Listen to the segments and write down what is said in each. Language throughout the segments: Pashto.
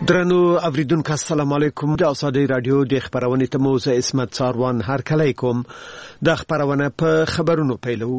درنو اوریدونکو السلام علیکم. د اوسادی رادیو د خبرونه ته موزه اسمت ساروان هر کله کوم د خبرونه په خبرونو پیلو.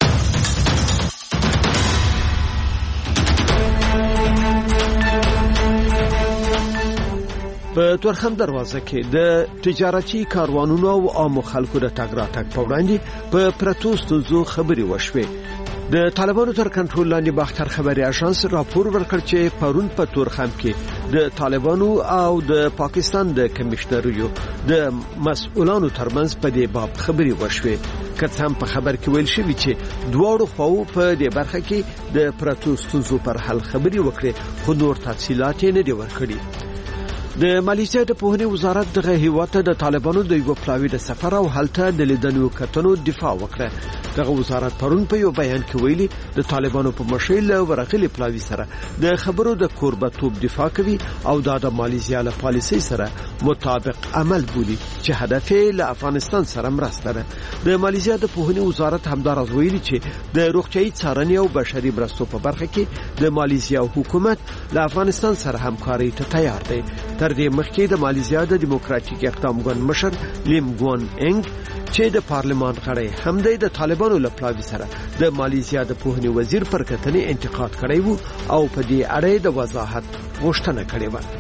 په تورخم دروازه کې د تجارتي کاروانونو او عام خلکو د تګ راتګ په وړاندې په پروتستو زو خبري وشوي. د طالبانو تر کنټرول لاندې باختر خبري اژانس راپور ورکړ چې پرون په تورخم کې د طالبانو او د پاکستان د کمشنریو د مسؤلانو ترمنځ په دې باب خبري وشوي. که هم په خبر کې ویل شوی چې دواړو خواو په دې برخه کې د پروتستو پر حل خبري وکړي، خو نور تفصيلات نه دي ورکړي. د مالیزیا د پوهنې وزارت دغه هیواد ته د طالبانو د یو پلاوی د سفر او هلته د لیدنو کتنو دفاع وکړه. دغه وزارت پرون په یو بیان کې ویلي د طالبانو په مشیل ورغلي پلاوی سره د خبرو د کوربتوب دفاع کوي او د مالیزیا له پالیسي سره مطابق عمل بولي چې هدف یې له افغانستان سره مرسته ده. د مالیزیا د پوهنې وزارت همدارس ویلي چې د روغتیايي څارنې او بشري مرستو په برخه کې د مالیزیا حکومت له افغانستان سره همکاري ته تیار دی. تر دې مخکې د مالیزیا د دیموکراتیک اقدام ګوند مشر لیم ګوان انګ چې د پارلمان غړی هم د طالبانو له پلاوی سره د مالیزیا د پوهنې وزیر پر کتنې انتقاد کړی وو او په دې اړه د وضاحت غوښتنه کړې و.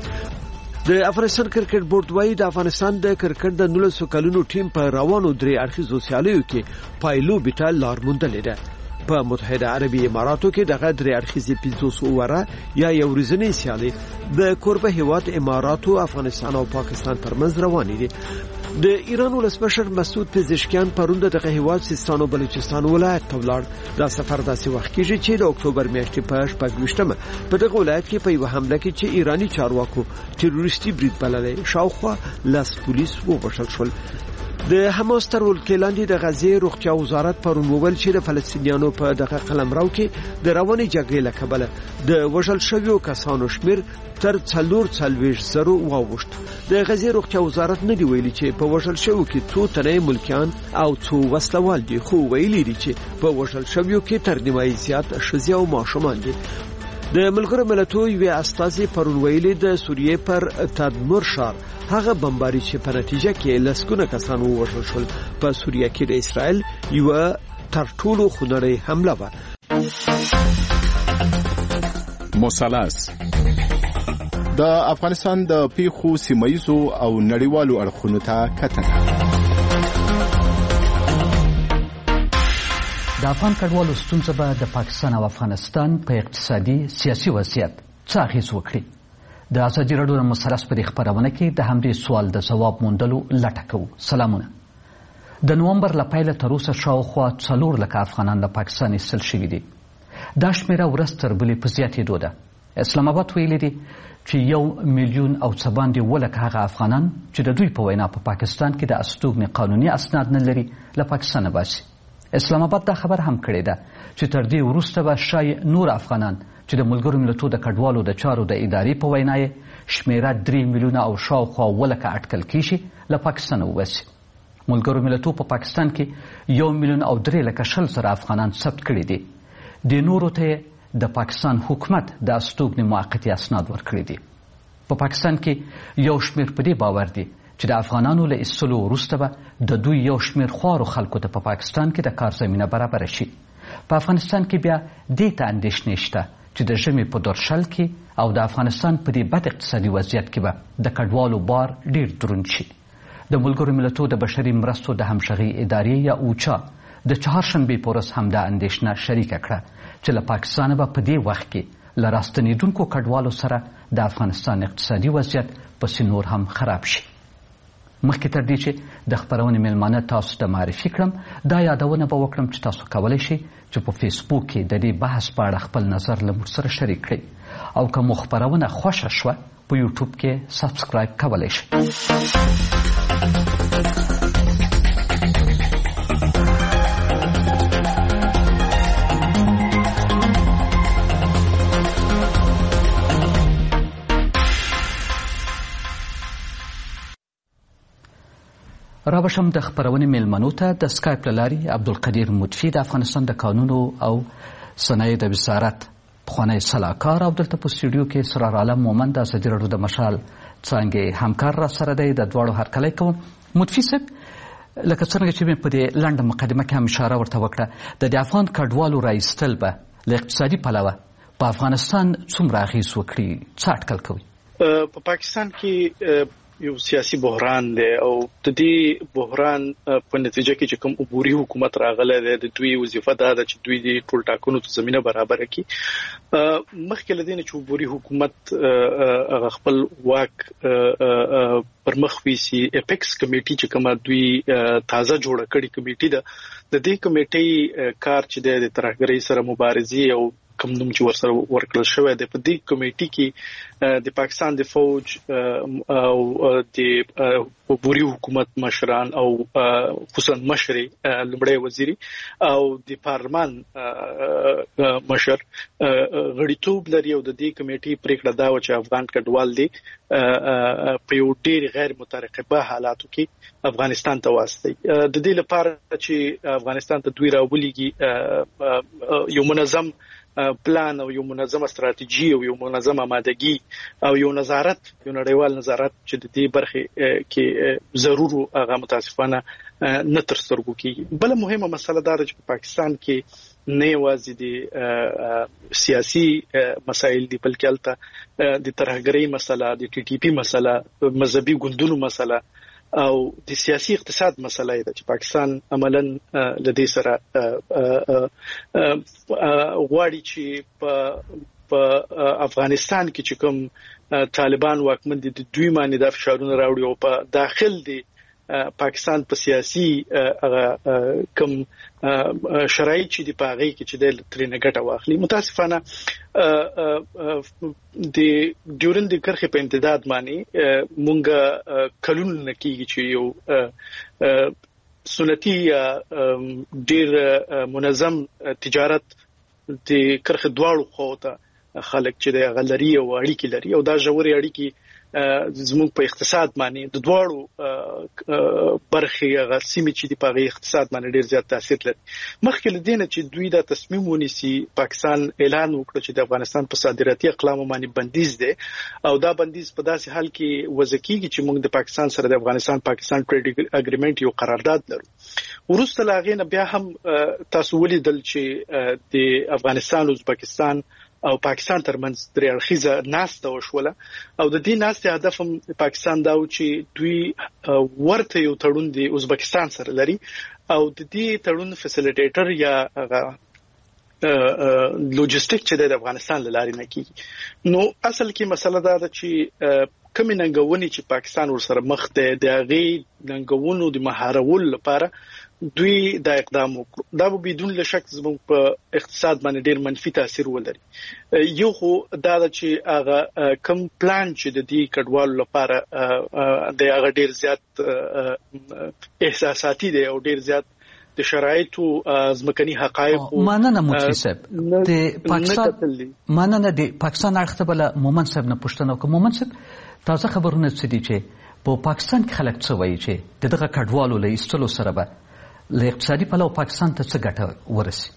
د افغانستان کرکټ بورډ وايي د افغانستان د کرکټ د 19 کلونو ټیم په روانو درې اړخیزو سیالیو کې پایلو بیټا لار موندلې ده. په متحده عربي اماراتو کې دغه درې اړخیزې 500 اوره یا یو ورځنی سیالي د کوربه هیواد اماراتو، افغانستان او پاکستان ترمنځ روانې دي. د ایران ولسمشر مسعود پزشکیان پرون دغه هیواد سیستان او بلوچستان ولایت ته ولاړ. دا سفر داسې وخت کېږي چې د اکتوبر میاشتې په 28مه په دغه ولایت کې په یو حمله کې چې ایرانی چارواکو تروریستي برید بللی شاوخوا 10 پولیس ووژل شول. د حماس تر ولکې لاندې د غزې روغتیا وزارت پرون وویل چې د فلسطینیانو په دغه قلمرو کې د رواني جګړې له کبله د وژل شویو کسانو شمیر تر 440,000 واوښت. د غزې روغتیا وزارت نه دی ویلي چې په وژل شویو کې څو تنه ملکیان او څو وسلوال دي، خو ویلي دي چې په وژل شویو کې تر نیمایي زیات ښځې او ماشومان دي. د ملګرو ملتونو یو استازي پرون ویلي د سوریې پر تدمر ښار هغه بمباري چې په نتیجه کې لسګونه کسان ووژل شول په سوریه کې د اسرائیل یو تر ټولو خونړۍ حمله و. مثلث د افغانستان د پیښو سیمایزو او نړیوالو اړخونو ته کتنه. د افغان کډوالو ستونزه به د پاکستان او افغانستان په اقتصادي سیاسي وضعیت څه اغیز وکړي. د ازادي راډیو د مثلث په خبرونه کې د همدې سوال د جواب موندلو لټه کوو. سلامونه. د نومبر له پیله تر اوسه شاوخوا 4 لکه افغانان له پاکستان ایستل شوي دي. دا شمیره ورځ تر بلې په زیاتېدو ده. اسلام آباد ویلي دي چې 1,000,000 او څه باندې ولکه هغه افغانان چې د دوی په وینا په پاکستان کې د استوګنې قانوني اسناد نه لري له پاکستانه باسي. اسلام آباد دا خبر هم کړی ده چې تر دې وروسته به شاید نور افغانان چې د ملګرو ملتونو د کډوالو د چارو د ادارې په وینا یې شمیره 3 میلیونه او شاوخوا ولکه اټکل کیږي له پاکستان وباسي. ملګرو ملتونو په پاکستان کې 1,320,000 افغانان ثبت کړي دي. د نورو ته د پاکستان حکومت د استوګنې موقتي اسناد ورکړي دي. په پاکستان کې یو شمیر په دې باور دي چې د افغانانو له ایستلو وروسته به د دوی یو شمیر خوارو خلکو ته په پاکستان کې د کار زمینه برابره شي. په افغانستان کې بیا دې ته اندېښنې شته چې د ژمي په دورشل کې او د افغانستان په دې بد اقتصادي وضعیت کې به د کډوالو بار ډیر دروند شي. د ملګرو ملتونو د بشري مرستو د همغږۍ ادارې یا اوچا د چهارشنبې په ورځ همدا اندېښنه شریکه کړه چې له پاکستانه به په دې وخت کې له راستنېدونکو کډوالو سره د افغانستان اقتصادي وضعیت پسې نور هم خراب شي. مخکې تر دې چې د خبرونې میلمانه تاسو ته معرفي کړم، دا یادونه به وکړم چې تاسو کولی شئ چې په فیسبوک کې د دې بحث په اړه خپل نظر له موږ سره شریک کړئ او که مو خبرونه خوښه شوه په یوټیوب کې سبسکرایب کولی شئ. رابشم د خبرونې میلمنو ته د سکایپ له لارې عبدالقدیر مطفي د افغانستان د قانونو او صنایع د وزارت پخوانی سلاکار او دلته په سټوډیو کې سرار عالم مومند د ازادي راډیو د مشال څانګې همکار را سره دی. د دواړو هرکلی کوم. مطفي صاحب، لکه څنګه چې مې په دې لنډه مقدمه کې هم اشاره ورته وکړه، د افغان کډوالو رایستل به له اقتصادي پلوه په افغانستان څومره اغېز وکړي؟ څه اټکل کوي؟ په پاکستان کې یو سیاسي بحران دی او د دې بحران په نتیجه کې چې کوم عبوري حکومت راغلی دی، د دوی وظیفه دا ده چې دوی د ټول ټاکنو ته زمینه برابر کړي. مخکې له دې نه چې عبوري حکومت خپل واک پر مخ ویسي، اپیکس کمیټي چې کومه دوی تازه جوړه کړې کمیټي ده، د دې کمیټي کار چې د ترهګرۍ سره مبارزې او کوم نوم چې ورسره ورکړل شوی دی، په دې کمیټي کې د پاکستان د فوج او د عبوري حکومت مشران او خصوصا مشر لومړی وزیري او د پارلمان مشر غړیتوب لري. او د دې کمیټي پریکړه دا و چې افغان کډوال دي په یو ډېر غیر مترقبه حالاتو کې افغانستان ته واستي. د دې لپاره چې افغانستان ته دوی راولېږي یو منظم پلان او یو منظمه استراتیژي او یو منظمه آمادګي او یو نظارت، یو نړیوال نظارت چې د دې برخه کې ضرور هغه متاسفانه نه تر سترګو کېږي. بل مهمه مسله دا ده چې په پاکستان کې نه یوازې د سیاسي مسایل دي، بلکې هلته د ترهګرۍ مسله، د ټي ټي پي مسله، مذهبي ګوندونو مسله او د سیاسي اقتصاد مسله ده چې پاکستان عملاً له دې سره غواړي چې په افغانستان کې چې کوم طالبان واکمن دي دوی باندې د فشارونه راوړي او په داخل دي پاکستان په سیاسي کوم شرایط چې دی په هغه کې چې د ترنه ګټه واخلي. متاسفانه د ډیورند کرخه په امتداد باندې مونږه کلون نکیږي چې یو سنتي ډیر منظم تجارت د کرخه دواړو خواته خلک چې د غلري او اړیکې لري او دا ژورې اړیکې زموږ په اقتصاد باندې د دواړو برخې غسیمې چې د پاغي اقتصاد باندې ډیر زیات تاثیر لري. مخکې له دې نه چې دوی دا تصمیم ونیسي، پاکستان اعلان وکړ چې د افغانستان په صادراتي اقلام باندې بندیز دی او دا بندیز په داسې حال کې وضع کیږي چې موږ د پاکستان سره د افغانستان ټریډ اګریمنت یو قرارداد لرو. وروسته لا غینه بیا هم تاسو ولیدل چې د افغانستان او ازبکستان او پاکستان ترمنځ درې اړخیزه ناسته وشوله او د دې ناستې هدف هم پاکستان دا و چې دوی ورته یو تړون د ازبکستان سره لري او د دې تړون فیسیلیټیټر یا لوجستیک چې د افغانستان لاري نه کیږي. نو اصل کې مسله دا ده چې کوم ننګونې چې پاکستان ورسره مخ دی د هغې ننګونو د مهارولو لپاره دوی دا اقدام وکړو. دا به بدون شک زموږ په اقتصاد باندې ډیر منفي تاثیر ولري. یو خو دا چې هغه کم پلان چې د دې کډوالو لپاره د هغه ډیر زیات احساساتي دی او ډیر زیات د شرایطو ځمکني حقایق مننه مطفي صاحب د پاکستان مننه د پاکستان اړخ ته بل مومن صاحب نه پوښتنه وکړه. مومن صاحب تازه خبرونه څه دي چې په پاکستان کې خلک څه وایي چې دغه کډوالو له ایستلو سره به له اقتصادي پلوه پاکستان ته څه ګټه ورسي؟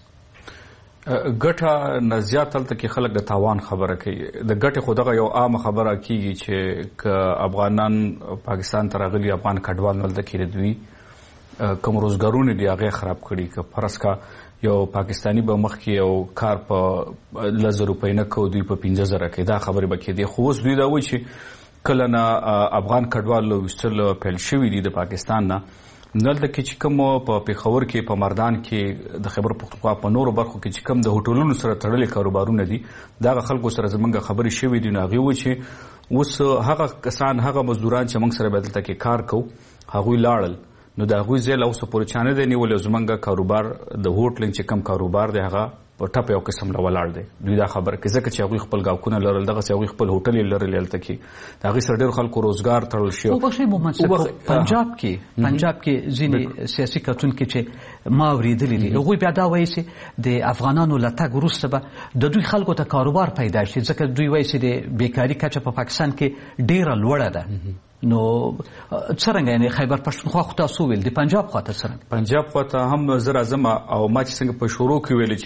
ګټه نه زیات هلته کې خلک د تاوان خبره کوي. د ګټې خو دغه یو عامه خبره کیږي چې که افغانان پاکستان ته راغلي افغان کډوال هلته کې د دوی کوم روزګارونه دي هغه خراب کړي. که فرض کا یو پاکستانی به مخکې یو کار په 1000 روپۍ نه کو دوی په 5000 کې دا خبره به کېدی. خو اوس دوی دا وایي چې کله نه افغان کډوال وستل پیل شوی دي د پاکستان نه دلته کې چې کوم په پیښور کې په مردان کې د خیبر پختونخوا په نورو برخو کې چې کوم د هوټلونو سره تړلي کاروبارونه دي دا خلکو سره زمونږ خبرې شوې دي. نو هغوی چې اوس هغه کسان هغه مزدوران چې موږ سره به دلته کې کار کوو هغوی لاړل نو د هغوی ځای له اوسه پورې چا نه دی نیولی. زمونږ کاروبار د هوټلینګ چې کوم کاروبار دی هغه په ټپ یو قسم له ولاړ دی. دوی دا خبره کوي ځکه چې هغوی خپل ګاوکونه لرل، دغسې هغوی خپل هوټل یې لرل هلته کې د هغوی سره ډېر خلکو روزګار تړل شوی. وبخښئ محمد صاحب، پنجاب کې ځینې سیاسي کتونکي چې ما اورېدلي دي هغوی بیا دا وایي چې د افغانانو له تګ وروسته به د دوی خلکو ته کاروبار پیدا شي ځکه دوی وایي چې د بیکاري کچه په پاکستان کې ډېره لوړه ده. نو څرنګه یعنی خیبر پښتونخوا خو تاسو ویل د پنجاب خواته څرنګه؟ پنجاب خواته هم زه راځم او ما چې څنګه په شروع کې ویل چې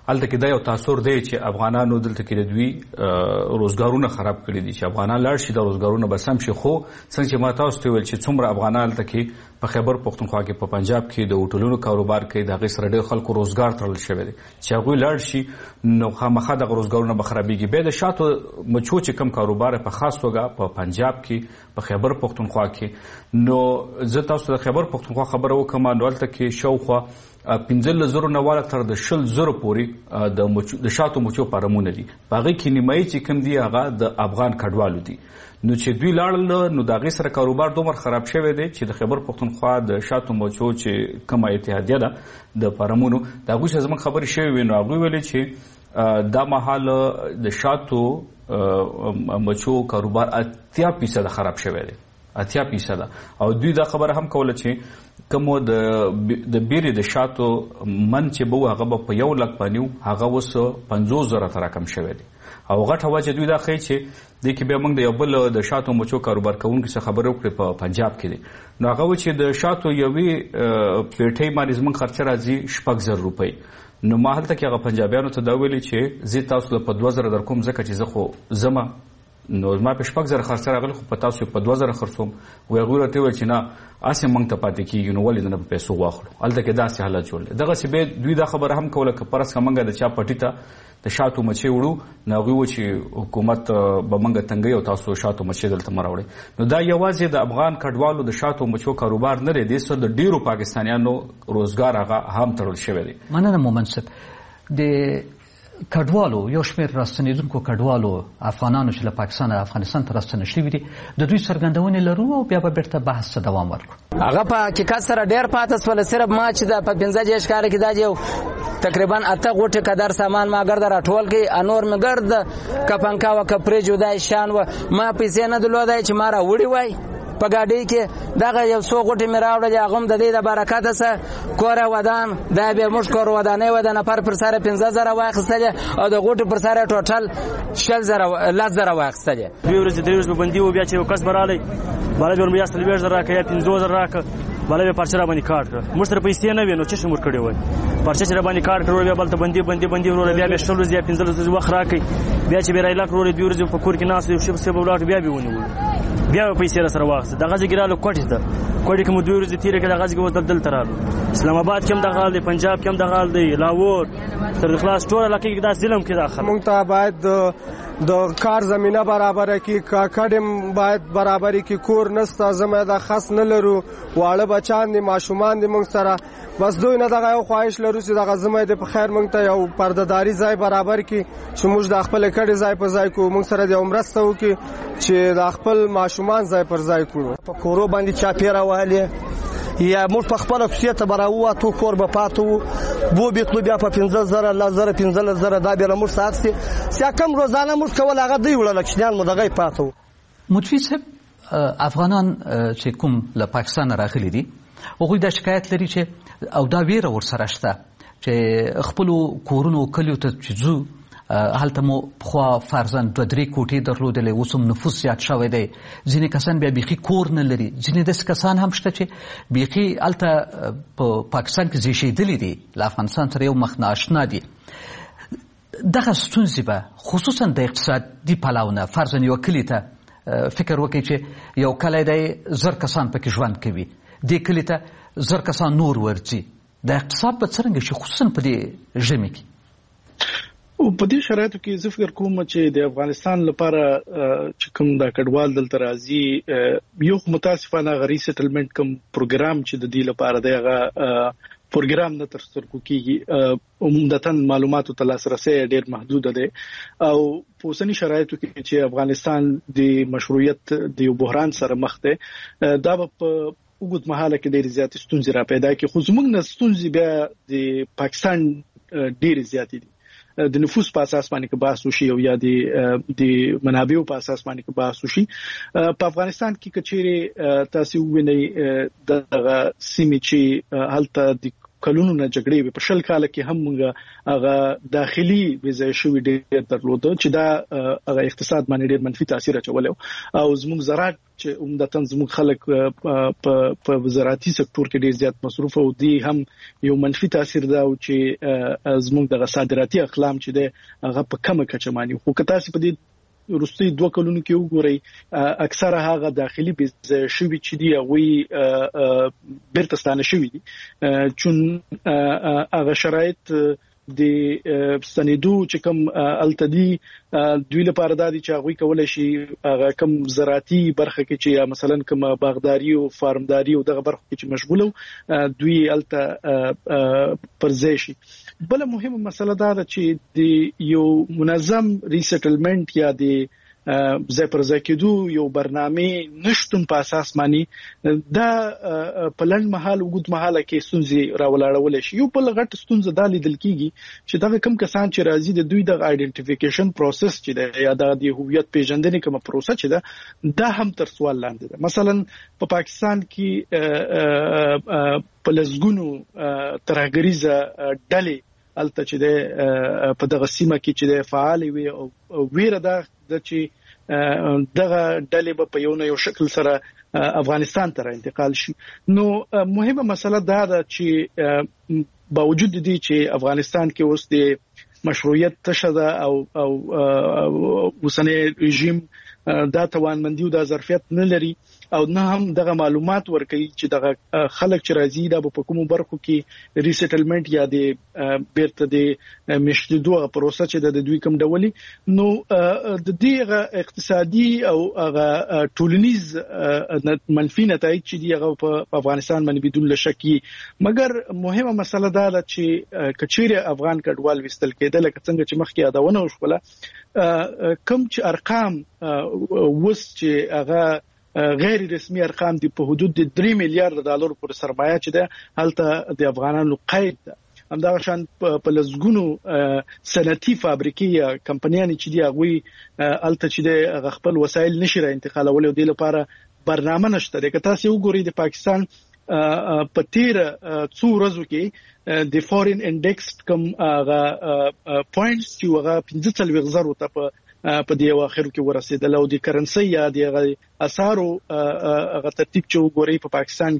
هلته کې دا یو تاثر دی چې افغانانو دلته کې د دوی روزګارونه خراب کړي دي چې افغانان لاړ شي د روزګارونه به سم شي. خو څنګه چې ما تاسو ته ویل چې څومره افغانان هلته کې په خیبر پښتونخوا کې په پنجاب کې د هوټلونو کاروبار کوي د هغې سره ډېر خلکو روزګار تړل شوی دی چې هغوی لاړ شي نو خامخا دغه روزګارونه به خرابېږي. بیا د شاتو مچو چې کم کاروبار په خاص توګه په پنجاب کې په خیبر پښتونخوا کې نو زه تاسو د خیبر پښتونخوا خبره وکړم نو هلته کې شاوخوا 15,000 نه والا تر د 20,000 پورې د شاتو مچو فارمونه دي. په هغې کې نیمایي چې کوم دي هغه د افغان کډوالو دي. نو چې دوی لاړل نو د هغې سره کاروبار دومره خراب شوی دی چې د خیبر پښتونخوا د شاتو مچو چې کومه اتحادیه ده د فارمونو د هغوی سره زموږ خبرې شوې وې نو هغوی ویلې چې دا مهال د شاتو مچو کاروبار 80% خراب شوی دی 80%. او دوی دا خبره هم کوله چې کومو د بیرې د شاتو من چې به هغه به په 1 لک باندې هغه اوس 50,000 ته راکم شوی دی. او غټه وجه دوی دا ښیي چې دې کې بیا موږ د یو بل د شاتو مچو کاروبار کوونکي څخه خبرې وکړې په پنجاب کې دی. نو هغه و چې د شاتو یوې پیټۍ باندې زموږ خرچه راځي 6,000 روپۍ. نو ما هلته کې هغه پنجابیانو ته دا ویلي چې زه تاسو له په 2,000 در کوم ځکه چې زه خو ځمه نو ما په 6,000 خرڅه راغلی خو په تاسو په 2,000 خرڅوم. وایي هغوی راته وویل چې نه هسې موږ ته پاتې کېږي نو ولې نه په پیسو واخلو. هلته کې داسې حالت جوړ دی. دغسې بیا دوی دا خبره هم کوله که فرض کړه موږ د چا پټي ته د شاتو مچۍ وړو نو هغوی و چې حکومت به موږ تنګوي او تاسو شاتو مچۍ دلته مه راوړئ. نو دا یوازې د افغان کډوالو د شاتو مچو کاروبار نه دی دې سره د ډېرو پاکستانیانو روزګار هغه هم تړل شوی دی. مننه مومن صاحب. د کډوالو یو شمېر راستنېدونکو کډوالو افغانانو چې له پاکستان افغانستان ته راستنه شوي دي د دوی څرګندونې لرو او بیا به بیرته بحث ته دوام ورکړو. هغه په حقیقت سره ډېر پاته شول. صرف ما چې د په 15 کال کې دا یو تقریبا 8 غوټې قدر سامان ما ګرد راټول کړي انور مې ګرد کپنکا و کپرې جدای شان و ما پیسې نه درلودای چې ما را وړي وای په ګاډۍ کې دغه یو څو غوټې مې راوړلې هغه هم د دې د برکته څه کوره ودان دا بیا موږ کور ودانۍ و د نفر پر سره 15,000 واخیستلې او د غوټې پر سره ټوټل 10,000 واخیستلې. 2 ورځې 3 ورځې به بندي و بیا چې یو کس به رالی بالا به ورمې یا 40,000 راکړه یا 15,000 راکړه بالا بیا پرچه را باندې کاټ کړه. موږ سره پیسې نه وې نو څه شی موږ کړی وای پرچه چې را باندې کاټ کړو بیا بلته بندي وروره بیا 16 ورځې یا 15 ورځې وخت راکړي بیا چې بیا رایلاک وروره 2 ورځې په کور کې ناست یو شی په ولاړ بیا به ونیول بیا پیسې را سره واخیسته. دغه ځای کې رالو کوټې ته کوټې کې مو 2 ورځې تېرې کړې دغه ځای کې اوس دلته رالو اسلام آباد کې هم دغه حال دی پنجاب کې هم دغه حال دی لاهور تر خلاص ټول علاقې کې دا ظلم کې داخله. موږ ته باید د کار زمینه برابره کړي کډم باید برابرې کړي کور نسته زموږ د خاص نه لرو واړه بچان دي ماشومان دي موږ سره بس دوی نه دغه یو خواهش لرو چې دغه زموږ د په خیر موږ ته یو پردهداري ځای برابر کړي چې موږ د خپل کډې ځای په ځای کو موږ سره د مرسته وکړي چې د خپل ماشومان ځای پر ځای کړو. په کورو باندې چاپیره والي یا موږ په خپل کوڅې ته براوه تو کور به پاتو بو بیتلو بیا په 15,000 لزر 15,000 دا بیا موږ ساتسي سیا کم روزانه موږ کول هغه دی وړل کښنان مو دغه پاتو. متفی صاحب افغانان چې کوم له پاکستان راغلي دي هغوی دا شکایت لري چې او دا ویره ورسره شته چې خپلو کورونو کلیو ته چې ځو هلته مو پخوا فرضاً 2-3 کوټې درلودلې اوس هم نفوس زیات شوی دی ځینې کسان بیا بیخي کور نه لري ځینې داسې کسان هم شته چې بیخي هلته په پاکستان کې زیږېدلي دي له افغانستان سره یو مخ ناشنا دي. دغه ستونزې به خصوصا د اقتصادي پلوه فرضاً یو کلي ته فکر وکړئ چې یو کلی دی 1000 کسان پکې ژوند کوي دې کلي ته 1000 کسان نور ورځي د اقتصاد به څرنګه شي خصوصا په دې ژمي کې. او په دې شرایطو کې زه فکر کوم چې د افغانستان لپاره چې کوم د کډوال دلته راځي یو متاسفانه غری سیټلمنټ کوم پروګرام چې د دې لپاره دی هغه پروګرام نه تر سترګو کېږي عموماً معلوماتو ته لاسرسي ډېر محدود دی او په اوسني شرایطو کې چې افغانستان د مشروعیت د یو بحران سره مخ دی دا په وګړو مهاله کې ډېر زیات ستونزې را پیدا کړي خو زموږ نه ستونزې بیا د پاکستان ډېر زیات دي د نفوس په اساس باندې کې بحث وشي او یا د منابعو په اساس باندې کې بحث وشي. په افغانستان کې کچېره تاسو وینئ د سیمې چې هلته د کلونو نه جګړې په 20 کال کې هم موږ هغه داخلي ویزه شوې ډېر درلود چې دا هغه اقتصاد باندې ډېر منفي تاثیر اچولی او زموږ زراعت چې عمدتاً زموږ خلک په زراعتي سکتور کې ډېر زیات مصروف او دی هم یو منفي تاثیر دا او چې زموږ د صادراتي اقلام چې ده هغه په کمه کچه باندې خو که تاسو په دې وروستي 2 کلونو کې وګورئ اکثره هغه داخلي ویزه شوې چې دی هغه بیرته ستانه شوې دي چون هغه شرایط د سندو چې کوم التدی دوی لپاره د دې چې هغه کولای شي هغه کوم زراعتي برخه کې چې مثلا کوم باغداري او فارمداري او دغه برخه کې چې مشغوله دوی الته پرځای شي. بل مهمه مسله دا ده چې د یو منظم ریسټلمنت یا د ځای پر ځای کېدو یو برنامه نشټون په اساس باندې دا په لنډ مهال وګد مهاله کې ستونزې راولاړول شي. یو په لغټ ستونزه د لیدل کیږي چې دا کوم کسان چې راځي د دوی د آیډنټیفیکیشن پروسس چې دا یا د هویت پیژندنې کومه پروسه چې دا هم تر سوال لاندې ده. مثلا په پاکستان کې په لزګونو ترهګریزه ډلې الته چې د په دغه سیمه کې چې د فعال وي او ویره ده چې دغه ډلې په یو شکل سره افغانستان ته انتقال شي. نو مهمه مسله دا ده چې باوجود دي چې افغانستان کې اوس د مشروعیت تشده او اوسنی رژیم دا توانمندي او د ظرفیت نه لري او نه هم دغه معلومات ورکوي چې دغه خلک چې راځي دا په کومو برخو کې ریسټلمنت یا د بیرته د مشدودو پروسه چې د دوی کوم ډولي. نو د دې اقتصادي او هغه ټولنیز منفي نتایج چې دی هغه په افغانستان باندې بدون شکی مګر مهمه مسله دا ده چې کچېره افغان کډوال وستل کېدل لکه څنګه چې مخکې یادونه وشوله کوم چې ارقام وس چې هغه غیر رسمي ارقام دي په حدود د 3 میلیارډ ډالر پر سرمایه چې ده هلته د افغانانو قید ده. همدغه شان په لزګونو صنعتي فابریکې یا کمپنیانې چې دی هغه هلته چې د خپل وسایل نشي را انتقالول او د لپاره برنامه نشته. که تاسو وګورئ د پاکستان په 13 څو ورځو کې د فورین انډیکس کوم هغه پوینټس چې هغه 15,000 ته په دې واخرو کې ورسېدل او د کرنسي یا د اسعارو هغه ترتیب چې وګورئ په پاکستان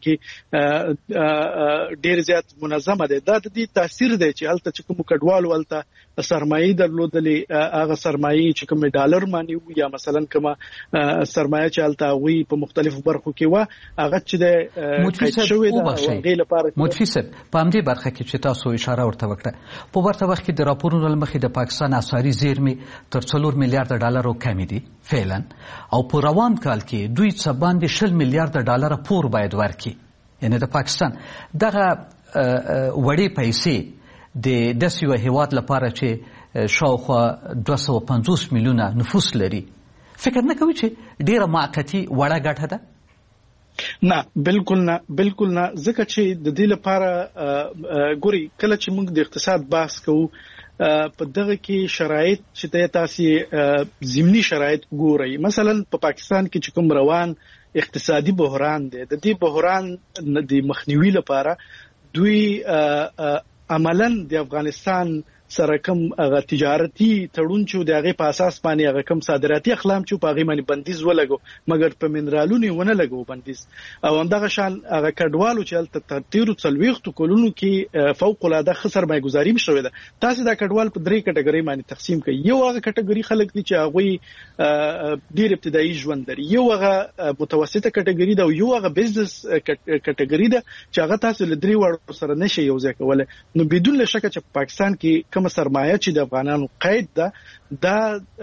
کې ډېر زیات منظمه ده. دا د دې تاثیر دی چې هلته چې کوم کډوالو هلته سرمایه درلودلې هغه سرمایه چې کوم ډالر مانی یا مثلا کوم سرمایه چې هلته وي په مختلفو برخو کې و هغه چې د قید شوی ده غیر لپاره متفسر په همدې برخه کې چې تاسو اشاره ورته وکړه په ورته وخت کې د راپورونو لمخې د پاکستان اسعاري زیرمې تر 4 میلیارډ ډالر کم دي فعلا او په روان کال کې دوی څه باندې 20 میلیارډ ډالر پور باید ورکړي. یعنی د پاکستان دغه وړې پیسې د داسې یو هیواد لپاره چې شاوخوا 250 میلیونه نفوس لري فکر نه کوي چې ډیره معقتی وړه ګټه ده؟ نه بالکل نه ځکه چې د دې لپاره ګوري کله چې موږ د اقتصاد بحث کوو په دغه کې شرایط چې تاسو ضمني شرایط ګورئ. مثلا په پاکستان کې چې کوم روان اقتصادي بحران دی د دې بحران د مخنیوي لپاره دوی عملاً د افغانستان سره کوم هغه تجارتي تړون چې د هغه په اساس باندې هغه کوم صادراتي اقلام چې په هغه باندې بندیز ولګو مګر په منرالونو ونه لګو بندیز او همدغه شان هغه کډوالو چې تل تیر 40 کلونو کې فوق العاده خسر مایګزاري شوې ده. تاسو دا کډوال په 3 کټګوري باندې تقسیم کړئ. یو هغه کټګوري خلک دي چې هغه ډیر ابتدایي ژوند لري، یو هغه متوسطه کټګوري ده او یو هغه بزنس کټګوري ده چې هغه تاسو له 3 وړو سره نشي یو ځای کولای. نو بدون شک چې پاکستان کې کوم سرمایه چې د افغانانو قید ده دا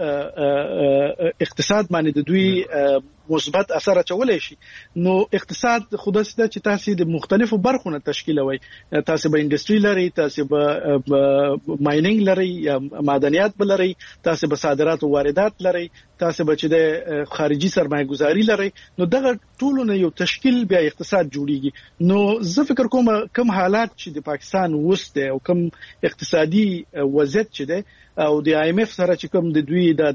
اقتصاد باندې د دوی مثبت اثر اچولای شي. نو اقتصاد خودسته چې تاسو د مختلفو برخونو تشکیلوي، تاسو به انډستری لري، تاسو به ماینینګ لري یا معدنیات لري، تاسو به صادرات او واردات لري، تاسو به چې د خارجي سرمایه گذاري لري. نو دغه ټولونه یو تشکیل بیا اقتصاد جوړیږي. نو زه فکر کوم حالات چې د پاکستان وسته او کوم اقتصادي وضعیت چې ده او د IMF سره چې کوم د دوی د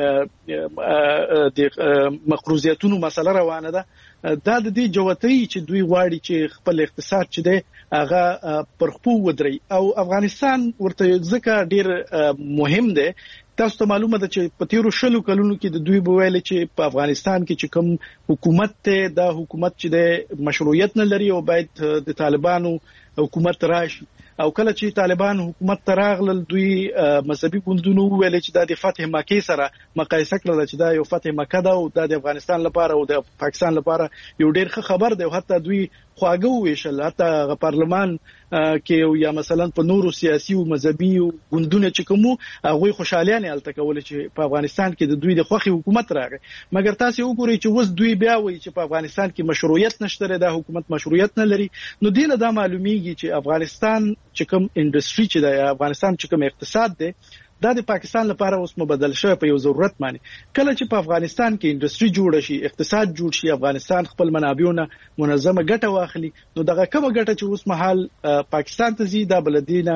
مقروضیتونو مسله روانه ده دا د دې جوړتۍ چې دوی غواړي چې خپل اقتصاد چې دی هغه پر خپو ودري او افغانستان ورته ځکه ډیر مهم دی. تاسو ته معلومه ده چې په تیرو 20 کلونو کې د دوی بویل چې په افغانستان کې چې کوم حکومت ته دا حکومت چې د مشروعیت نه لري او باید د طالبانو حکومت راشي او کله چې طالبان حکومت تراغل دوی مذهبي ګوندونو ویل چې د فتح مکه سره مقایسه کړل چې دا یو فتح مکه ده او د افغانستان لپاره او د پاکستان لپاره یو ډیر ښه خبر دی او حتی دوی خواږه ویشل حتی پارلمان کې یا مثلا په نورو سیاسي او مذهبي ګوندونو چې کوم هغه خوشالیانه الته کول چې په افغانستان کې د دوی د خوخي حکومت راغی مګر تاسو وګورئ چې وس دوی بیا وایي چې په افغانستان کې مشروعیت نشته د حکومت مشروعیت نه لري نو دینه دا معلومیږي چې افغانستان چې کوم انډستری چې د افغانستان چې کوم اقتصاد دی دا د پاکستان لپاره اوس مبدل شوی په یو ضرورت باندې کله چې په افغانستان کې انډستری جوړ شي اقتصاد جوړ شي افغانستان خپل منابعونه منظمه ګټه واخلي نو دغه کومه ګټه چې اوس مهال پاکستان ته زی دا بلدینه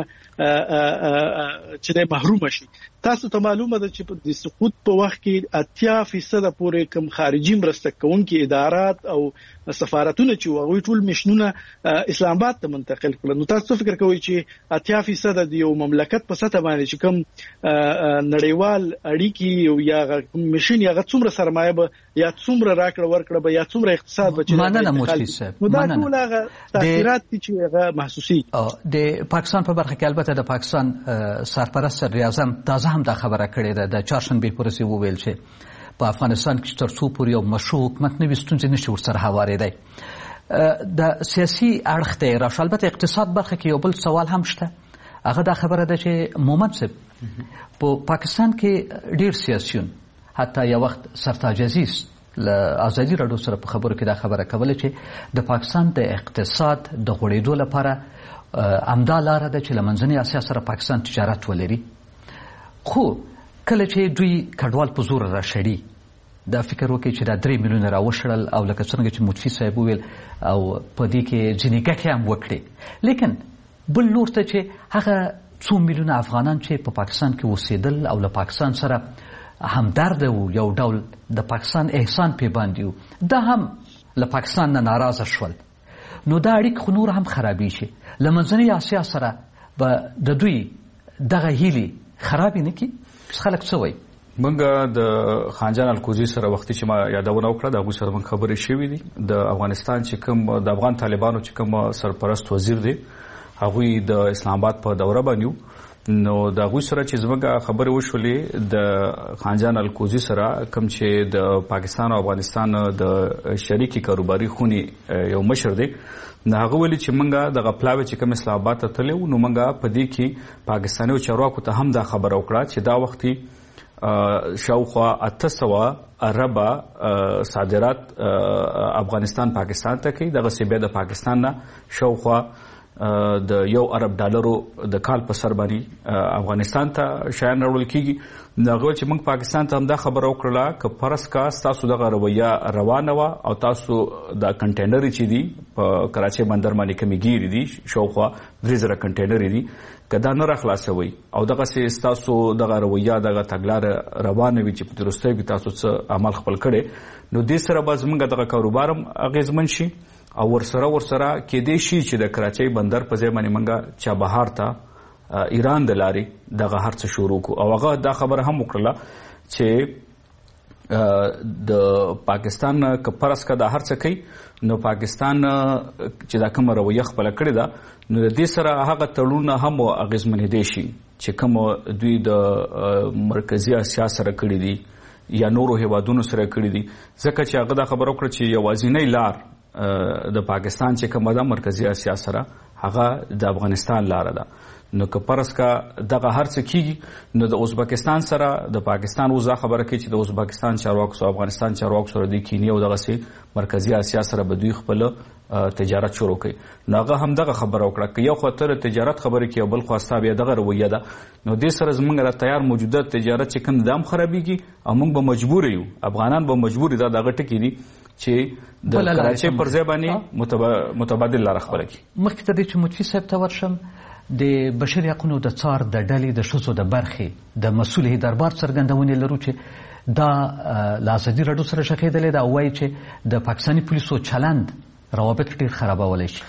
چې د محروم شي. تاسو ته معلومه ده چې د سقوط په وخت کې 80% پورې کم خارجي مرسته کوونکي ادارات او سفارتونه چې هغوی ټول مشنونه اسلام آباد ته منتقل کړل نو تاسو فکر کوئ چې 80% د یو مملکت په سطح باندې چې کوم نړیوال اړیکی یا مشین یا څومره سرمایه به یا څومره راکړه ورکړه به یا څومره اقتصاد به چې مننه مفتی صاحب نو دا ټول هغه تاثیرات چې هغه محسوسي د پاکستان په برخه کې البته د پاکستان سرپرست صدر اعظم تازه هم دا خبره کړې ده د چهارشنبه پورې وویل چې په افغانستان کې تر څو پورې یو مشروع حکومت نه وي ستونزې نشي ورسره هوارېدی. د سیاسي اړخ ته راشه البته اقتصاد برخه کې یو بل سوال هم شته هغه دا خبره ده چې مومن صاحب په پاکستان کې ډیر سیاسيون حتی یو وخت سرتاج عزیز له ازادي راډیو سره په خبرو کې دا خبره کوله چې د پاکستان د اقتصاد د غوړېدو لپاره امدا لاره ده چې له منځنۍ اسیا سره پاکستان تجارت ولري خو کله چې دوی کډوال په زور راشړي دا فکر وکړي چې دا 3 میلیونه راوشړل او لکه څنګه چې مفتی صاحب ویل او په دې کې ځینې ګټې هم وکړي لیکن بل لور ته چې هغه 2 میلیونه افغانان چې په پاکستان کې اوسېدل او له پاکستان سره همدرد وو یو ډول د پاکستان احسان پې باندې وو دا هم له پاکستان نه ناراضه شول نو دا اړیکې خو نور هم خرابې شي له منځنۍ اسیا سره به د دوی دغه هیلې خرابې نه کړي خلک څه وایي موږ د خانجان الکوزي سره وختي چې ما یادونه وکړه د هغوی سره موږ خبرې شوې دي د افغانستان چې کوم د افغان طالبانو چې کوم سرپرست وزیر دی هغوی د اسلام آباد په دوره باندې نو د هغوی سره چې زموږ خبرې وشولې د خانجان الکوزي سره کوم چې د پاکستان او افغانستان د شریکي کاروباري خونې یو مشر دی نو هغه ویلي چې موږ دغه پلاوی چې کوم اسلام آباد ته تللی وو نو موږ په دې کې پاکستاني چارواکو ته هم دا خبره وکړه چې دا وختي شاوخوا 800 اربه صادرات افغانستان پاکستان ته کوي دغه سی بیا د پاکستان نه شاوخوا د $1 ارب د کال په سر باندې افغانستان ته شیان راوړل کیږي دغه چې موږ پاکستان ته هم دا خبره وکړه ک فرض کا تاسو دغه رویه روانه وا او تاسو د کنټینر چې دي په کراچي بندر باندې کمیږي دي شاوخوا 3000 کنټینر دي کدا نه راخلاصوي او دغه سي تاسو دغه رویه دغه تګلار روانه وي چې په درسته کې تاسو څه عمل خپل کړي نو د سره باز موږ دغه کاروبارم اغیزمن شي او ورسره کې دې شي چې د کراچۍ بندر په ځای باندې منګه چا بهار ته ایران د لاري دغه هر څه شروع کو او هغه دا خبره هم وکړه چې د پاکستان کپرس کا د هر څه کوي نو پاکستان چې دا کوم رویه خپل کړی دا نو د دې سره هغه تړونه هم اغیزمن دي شي چې کوم دوی د مرکزی اسیا سره کړی دي یا نورو هیوادونو سره کړی دي ځکه چې هغه دا خبره وکړه چې یوازینی لار د پاکستان چې کومه د مرکزی اسیا سره هغه د افغانستان لار ده نو که پرس کا دغه هر څه کیږي نو د ازبکستان سره د پاکستان وزا خبره کوي چې د ازبکستان چارواکو سره افغانستان چارواکو سره د کینیا او دغه سي مرکزی اسیا سره به دوی خپل تجارت شروع کوي نو هغه هم دغه خبره وکړه چې یو خاطر تجارت خبره کوي بل خو حساب یې دغه رویه ده نو د سره زمونږ را تیار موجوده تجارت چې کوم دام خرابېږي او موږ به مجبور یو افغانان به مجبور دي دغه ټکی دي چې د کراچۍ پر ځای باندې متبادل لار خپل کړي مخکې ته د چې مفتی صاحب ته ورشم د بشري حقوقو د څار د ډلې د ښځو د برخې د مسؤل دربار څرګندونې لرو چې دا له ازادي راډیو سره شخېدلې ده او وایي چې د پاکستاني پولیسو چلند روابط ډېر خرابولی شي.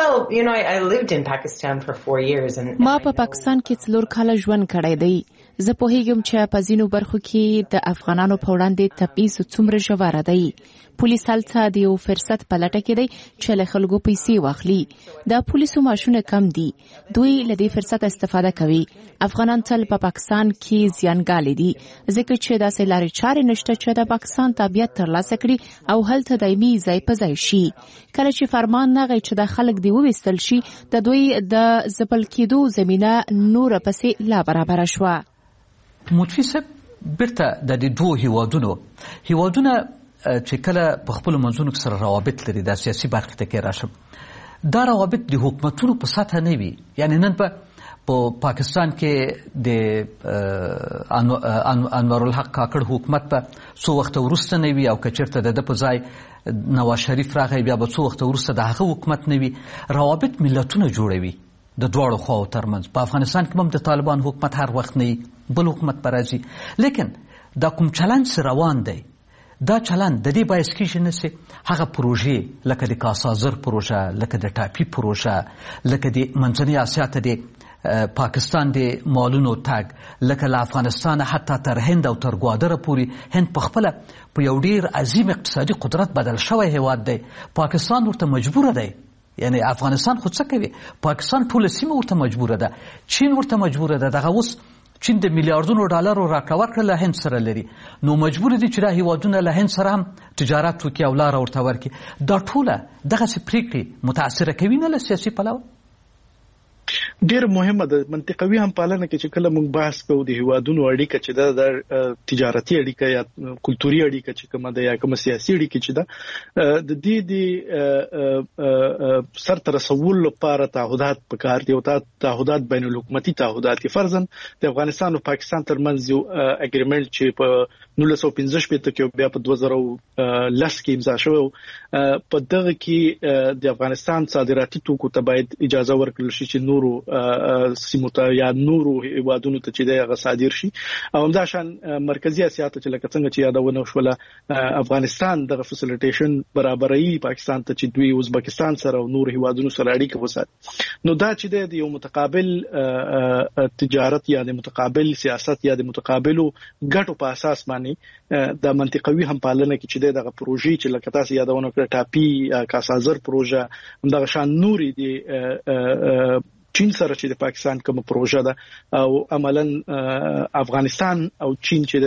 ما په پاکستان کې 4 کاله ژوند کړی دی. زه پوهیږم چې په ځینو برخو کې د افغانانو په وړاندې تبعیض څومره ژوره دی. پولیس هلته د یو فرصت په لټه کې دی چې له خلکو پیسې واخلي. د پولیسو معاشونه کم دي. دوی له دې فرصت استفاده کوي. افغانان تل په پاکستان کې زیانګالي دي ځکه چې داسې لارې چارې نشته چې د پاکستان تابعیت ترلاسه کړي او هلته دایمي ځای په ځای شي. کله چې فرمان نغی چې د خلک دی وویستل شي د دوی د ځپل کېدو زمینه نور پسې لا برابره شوه. مطفي صاحب بیرته د دې دوه هیوادونه چې کله په خپلو منځونو کې سره روابط لري د سیاسي برخې ته کې راشم دا روابط د حکومتونو په سطحه نه وي. یعنی نن په پاکستان کې د انوارالحق کاکړ حکومت په څو وخت وروسته نه وي او که چېرته د ده په ځای نواز شریف راغی بیا به څو وخت وروسته د هغه حکومت نه وي. روابط ملتونه جوړوي د دواړو خواو ترمنځ. په افغانستان کې هم د طالبان حکومت هر وخت نه بل حکومت به راځي. لیکن دا کوم چلند روان دی دا چلند د دې باعث کېږي نه سي هغه پروژې لکه د کاسازر پروژه لکه د ټاپي پروژه لکه د منځنۍ اسیا ته د پاکستان د مالونو تګ لکه له افغانستان حتی تر هند او تر ګوادره پورې هند په خپله په یو ډېر عظیم اقتصادي قدرت بدل شوی هیواد دی. پاکستان ورته مجبوره دی. یعنی افغانستان خو څه کوي؟ پاکستان ټوله سیمه ورته مجبوره ده. چین ورته مجبوره ده. دغه اوس چین د میلیاردونو ډالرو راکړه ورکړه له هند سره لري. نو مجبور دي چې دا هیوادونه له هند سره هم تجارت وکړي او لاره ورته ورکړي. دا ټوله دغسې پرېکړې متاثره کوي نه له سیاسي پلوه؟ ډیر مهمه ده. منطقوي همپالنه کې چې کله موږ بحث کوو د هیوادونو اړیکه چې د تجارتي اړیکه یا کلتوري اړیکه چې کومه ده یا کومه سیاسي اړیکه چې ده د دې د سرته رسول لپاره تعهدات پکار دي او تعهدات بین الحکومتي تعهدات دي. فرضاً د افغانستان او پاکستان ترمنځ یو اګریمنت چې په 1915 کې بیا په 2010 کې امضا شوی په دغه کې د افغانستان صادراتي توکو ته باید اجازه ورکړل شي چې نورو سیمو ته یا نورو هیوادونو ته چې دغه صادر شي. او همدا شان مرکزی اسیا ته چې لکه څنګه چې یادونه وشوله افغانستان دغه فیسیلیټیشن برابرۍ پاکستان ته چې دوی ازبکستان سره او نور هیوادونو سره اړیکه وساتي. نو دا چې د یو متقابل تجارت یا د متقابل سیاست یا د متقابلو ګټو په اساس باندې د منطقوي همپالنه کې چې دغه پروژې چې لکه تاسو یادونه کړه ټاپي کاسازر پروژه همدغه شان نوري دی چین سره چې د پاکستان کوم پروژه ده او عملاً افغانستان او چین چې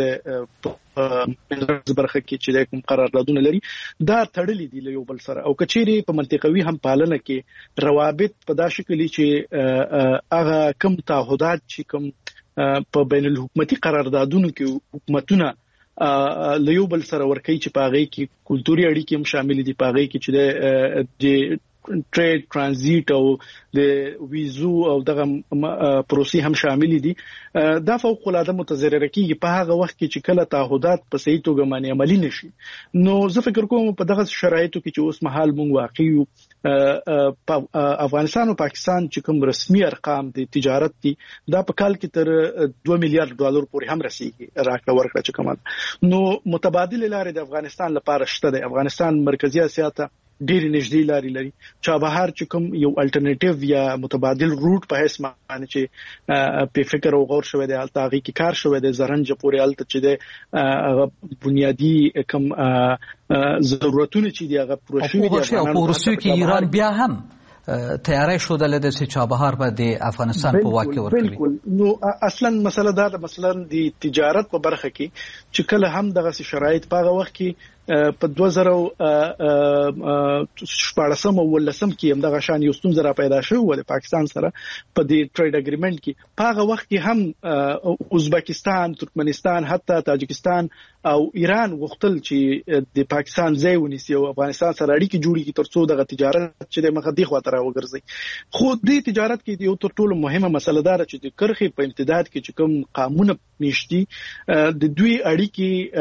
د برخه کې چې کوم قراردادونه لري دا تړلي دي له یو بل سره. او کچېری په منطقوي همپالنه کې روابط په دا شکل چې هغه کوم تعهدات چې کوم په بین الحکومتي قراردادونو کې حکومتونه له یو بل سره ورکوي چې په هغه کې کلتوري اړیکې هم شامل دي. په هغه کې چې د ټریډ ترانزیت او د ویزو او دغه پروسې هم شامل دي. دا فوق العاده متضرر کیږي په هغه وخت کې چې کله تعهدات په صحیح توګه باندې عملي نشي. نو زه فکر کوم په دغه شرایطو کې چې اوس مهال مونږ واقع یو په افغانستان او پاکستان چې کوم رسمي ارقام دي تجارت دي دا په کال کې تر 2 میلیارډ ډالر پورې هم رسیدي راکړه ورکړه چې کومه. نو متبادل لارې د افغانستان لپاره شته. د افغانستان مرکزی اسیا ته ډېر نږدې لارې لري. چابهار چې کوم یو الټرنیټیو یا متبادل روټ په حیث باندې چې په فکر او غور شوی دی هلته هغه کې کار شوی دی زرنج پورې هلته چې د بنیادی کوم ضرورتونه چې دی هغه پوره شوی دی. او روسیه کې ایران بیا هم تیاری شده لده چې چابهار به د افغانستان په واک کې ورکوي. بالکل. نو اصلا مسله دا د مثلا د تجارت په برخه کې چې کله هم دغه شرایط په هغه وخت کې په 2014 او 2015 کې هم دغه شان یو ستونزه را پیدا شوه د پاکستان سره په دې ټریډ اګریمنت کې. په هغه وخت کې هم ازبکستان، ترکمنستان، حتی تاجکستان او ایران غوښتل چې د پاکستان ځای ونیسي او افغانستان سره اړیکې جوړې کړي ترڅو دغه تجارت چې د مخه دی خواته راوګرځي. خو د تجارت کې یو تر ټولو مهمه مسله ده چې د کرخې په امتداد کې چې کوم قانون نشتی د دوی اړیکې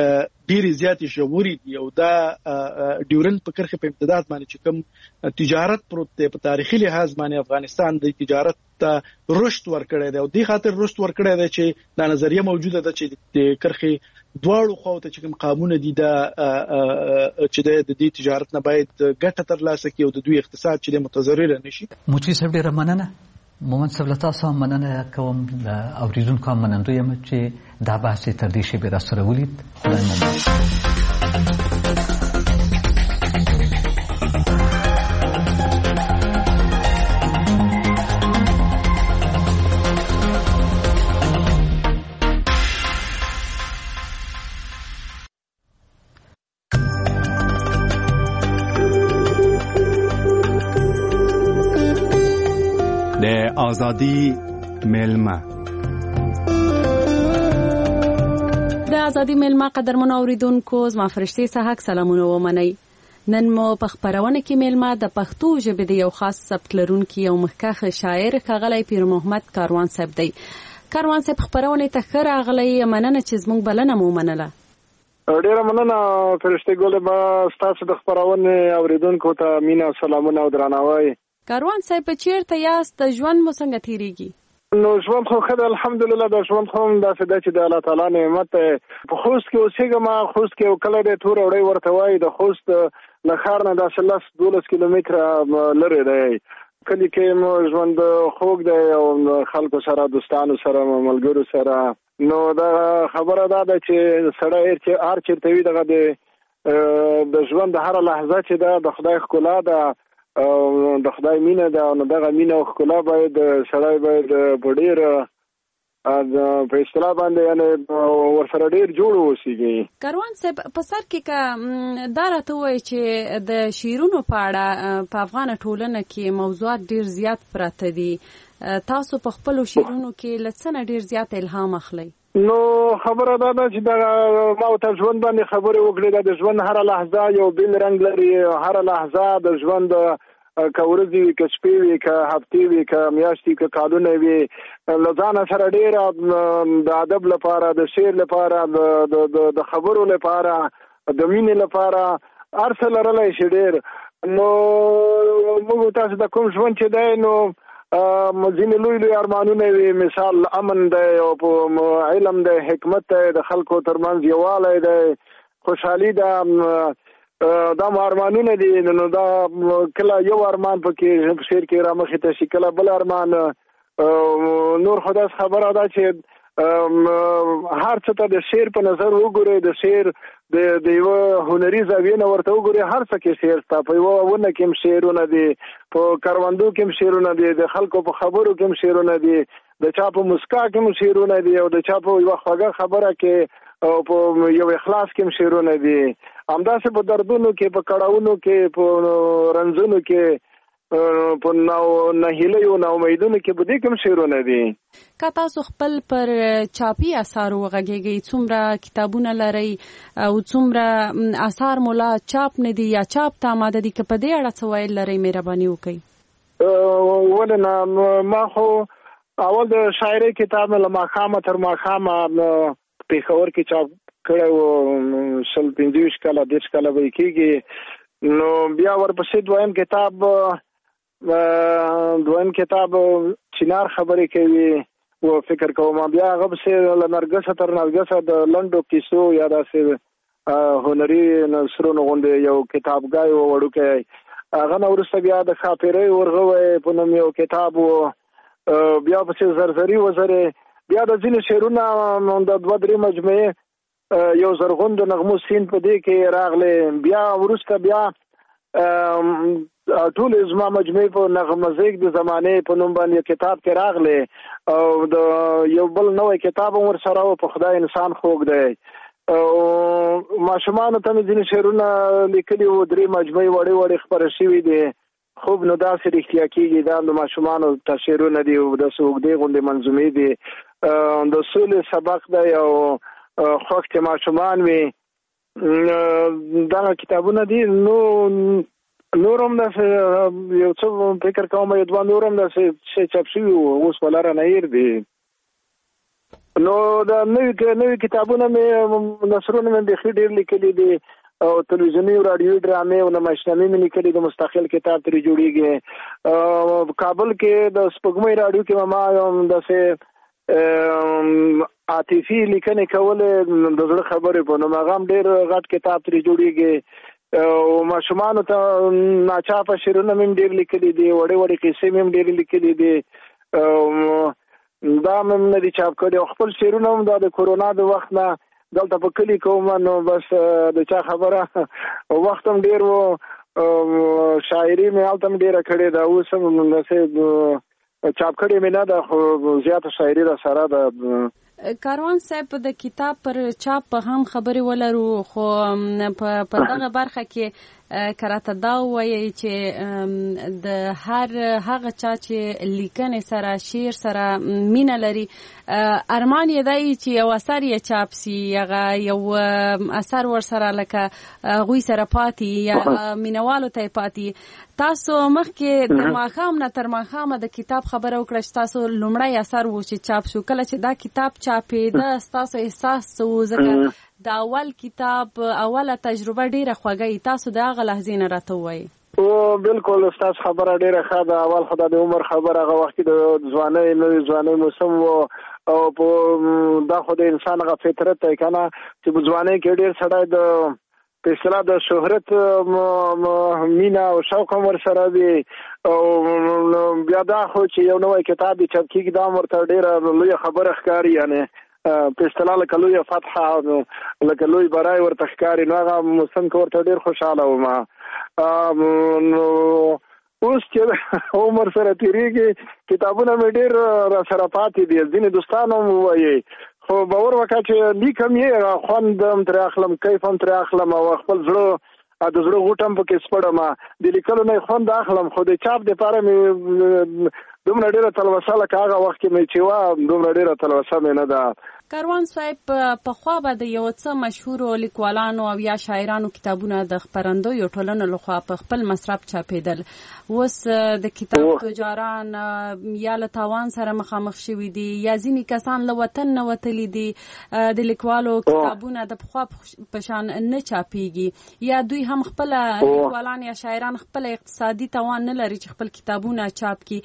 ډېری زیاتې ژورې دي او دا ډیورنډ په کرښه په امتداد باندې چې کوم تجارت پروت دی په تاریخي لحاظ باندې افغانستان د تجارت ته رشد ورکړی دی او دې خاطر رشد ورکړی دی چې دا نظریه موجوده ده چې د کرښې دواړو خواو ته چې کوم قانون دي دا چې د دې تجارت نه باید ګټه ترلاسه کړي او د دوی اقتصاد چې متضرر نشي. موچی صاحب ډیره مننه. مومن صاحب تاسو هم مننه کوم د اوریدونکو هم مننه یم چې دا بحث تر دې شی به را سره ولید. خدای مو آزادی میلمه د آزادی میلمه قدرمن اوریدونکو زما فرشتي صحاک سلامونه ومنئ. نن مو په خبرونه کې میلمه د پښتو ژبې د یو خاص سبک لرونکي او مخکښ شاعر ښاغلی پیر محمد کاروان صاحب دی. کاروان صاحب خبرونه ته ښه راغلی. مننه چې زموږ بلنه مو منله. ډیره مننه فرشتي ګله. ما ستاسو د خبرونه اوریدونکو ته مینا سلامونه او درناوی. کاروان صاحب چیرته یاست؟ ژوند مو څنګه تیریږي؟ نو ژوند خو ښه دی الحمدلله. د ژوند خو داسې دی چې د الله تعالی نعمت په خوست کې اوسېږم. خوست کې یو کلی دی تور وړی ورته وایي. د خوست له ښار نه داسې 10-12 کیلومتره لرې دی. کلي کې مو ژوند خوږ دی او خلکو سره دوستانو سره ملګرو سره. نو دا خبره دا ده چې سړی هر چېرته وي دغه د ژوند د هره لحظه چې ده د خدای ښکلا ده او د خدای مینه ده. نو دغه مینه او ښکلا باید سړی باید په ډېر په اصطلاح باندې یعنې ورسره ډېر جوړ اوسېږي. کاروان صاحب په سر کې که دا راته ووایي چې د شعرونو په اړه په افغانه ټولنه کې موضوعات ډېر زیات پراته دي. تاسو په خپلو شعرونو کې له څه نه ډېر زیات الهام اخلئ؟ نو خبره دا ده چې ما ورته ژوند باندې خبرې وکړې. د ژوند هره لحظه یو بېل رنګ لري. هره لحظه د ژوند که ورځې وي که شپې وي که هفتې وي که میاشتې که کالونه وي له ځانه سره ډېره د ادب لپاره د شعر لپاره د خبرو لپاره د مینې لپاره هر څه لرلی شي ډېر. نو موږ تاسو د کوم ژوند چې دی نو ځینې لوی لوی ارمانونه وي. مثال امن دی او علم دی حکمت دی د خلکو ترمنځ یووالی دی خوشحالي ده. دا ارمانونه دي. نو دا کله یو ارمان پکې شعر کې رامخې ته شي کله بل ارمان. نور خو داسې خبره ده چې هر څه ته د شعر په نظر وګورئ. د شعر د یوه هنري زاویې نه ورته وګورئ. هر څه کې شعر شته. په یوه ونه کې هم شعرونه دي په کروندو کې هم شعرونه دي د خلکو په خبرو کې هم شعرونه دي د چا په مسکا کې هم شعرونه دي او د چا په یوه خوږه خبره کې او په یو اخلاص کې هم شعرونه دي. همداسې په دردونو کې په کړاوونو کې په رنځونو کې په نهیلیو ناامیدونو کې په دې کوم شعرونه دي. که تاسو خپل پر چاپي اثار وغږیږئ څومره کتابونه لرئ او څومره اثار مولا چاپ نه دي یا چاپ ته آماده دي که په دې اړه څه ویل لرئ مهرباني وکړئ. ولې نه ما خو اول د شاعرۍ کتاب له ماښامه تر ماښامه پېښور کې چاپ کړی و 25 کاله 30 کاله به کېږي. نو بیا ورپسې دویم کتاب چنار خبرې کوي و فکر کوم بیا هغه پسې له نرګسه تر نرګسه د لنډو کیسو یا داسې هنري نثرونو غوندې یو کتابګای و وړوکی. هغه نه وروسته بیا د ښاپېرۍ ورغوی په نوم یو کتاب و. بیا پسې زرزري وزرې بیا د ځینې شعرونه د 2-3 مجموعې یو زرغون د نغمو سین په دې کې راغلی. بیا وروسته بیا ټول زما مجموعې په نغمزیک د زمانې په نوم باندې کتاب کې راغلی او د یو بل نوی کتاب هم ورسره و په خدای انسان خوږ دی. ماشومانو ته مې ځینې شعرونه لیکلي وو 3 مجموعې وړې وړې خپاره شوي دي. خوب نو داسې رښتیا کېږي دا د ماشومانو ته شعرونه دي او داسې اوږدې غوندې منظومې دي. د سولې سبق دی او خوښ چې ماشومان وي دغه کتابونه دي. نور هم داسې یو څه فکر کوم 2 نور هم داسې چاپ شوي وو اوس په لاره نه هیر دي. نو د نوې کتابونه مې نثرونه مې بخي ډېر لیکلي دي او تلویزیوني او رادیوي ډرامې او نمایشنامې مې لیکلي د مستقل کتاب ترې جوړیږي. کابل کې د سپوږمۍ رادیو کې ما داسې عاطفي لیکنې کولې د زړه خبرې په نوم هغه هم ډېر غټ کتاب ترې جوړیږي. او ماشومانو ته ناچاپه شعرونه مې ډېر لیکلي دي، وړې وړې قصې مې ډېر لیکلي دي. دا مې نه دي چاپ کړي او خپل شعرونه هم دا د کورونا د وخت نه دلته په کلي کوم نو بس د چا خبره وخت هم ډېر و، شاعري مې هلته هم ډېره کړې ده، اوس هم داسې چاپ کړې مې نه ده خو زیاته شاعري را سره ده. کاروان صاحب د کتاب پر چاپ هم خبرې ولرو، خو په دغه برخه کې کراته دا وایي چې د هغه چا چې لیکنې سره شعر سره مینه لري ارمان یې دی چې یو اثر یې چاپ سي، هغه یو اثر ورسره لکه هغوی سره پاتې یا مینوالو ته پاتې. تاسو مخکې د ماښام نه تر ماښامه د کتاب خبره وکړه چې تاسو لومړی اثر و چې چاپ شو، کله چې دا کتاب چاپېده ستاسو احساس څه و؟ ځکه د اول کتاب اوله تجربه ډیره خوږه، تاسو د هغه لحظې نه راته ووایئ. بالکل ستاسو خبره ډیره ښه ده. اول خو د عمر خبره هغه وخت کې د نوې ځوانۍ موسم و او دا خو د انسان هغه فطرت دی که نه چې په ځوانۍ کې ډېر سړی د په اصطلاح د شهرت مینه او شوق هم ورسره وي او بیا دا خو چې یو نوی کتاب یې چاپ کېږي دا هم ورته ډېره لویه خبره ښکاري، یعنې په اصطلاح لکه لویه فتحه لکه لوی برای ورته ښکاري. نو هغه موسم کې ورته ډېر خوشحاله وم. نو اوس چې عمر سره تېرېږي کتابونه مې ډېر را سره پاتې دي، ځینې دوستان هم ووایي، خو باور وکړه چې لیکم یې خوند هم ترې اخلم، کیف هم ترې اخلم او خپل زړه د زړه غوټه هم پکې سپړم، د لیکلو نه خوند اخلم، خو د چاپ دپاره مې دومره ډېره تلوسه لکه هغه وخت کې مې چې وه دومره ډېره تلوسه مې نه ده. کاروان صاحب پخوا به د یو څه مشهورو لیکوالانو او یا شاعرانو کتابونه د خپرندویو ټولنو لخوا په خپل مصرف چاپېدل، اوس د کتاب تجاران یا له تاوان سره مخامخ شوي دي یا ځینې کسان له وطن نه وتلي دي، د لیکوالو کتابونه د پخوا په شان نه چاپېږي یا دوی هم خپله لیکوالان یا شاعران خپله اقتصادي توان نه لري چې خپل کتابونه چاپ کړي.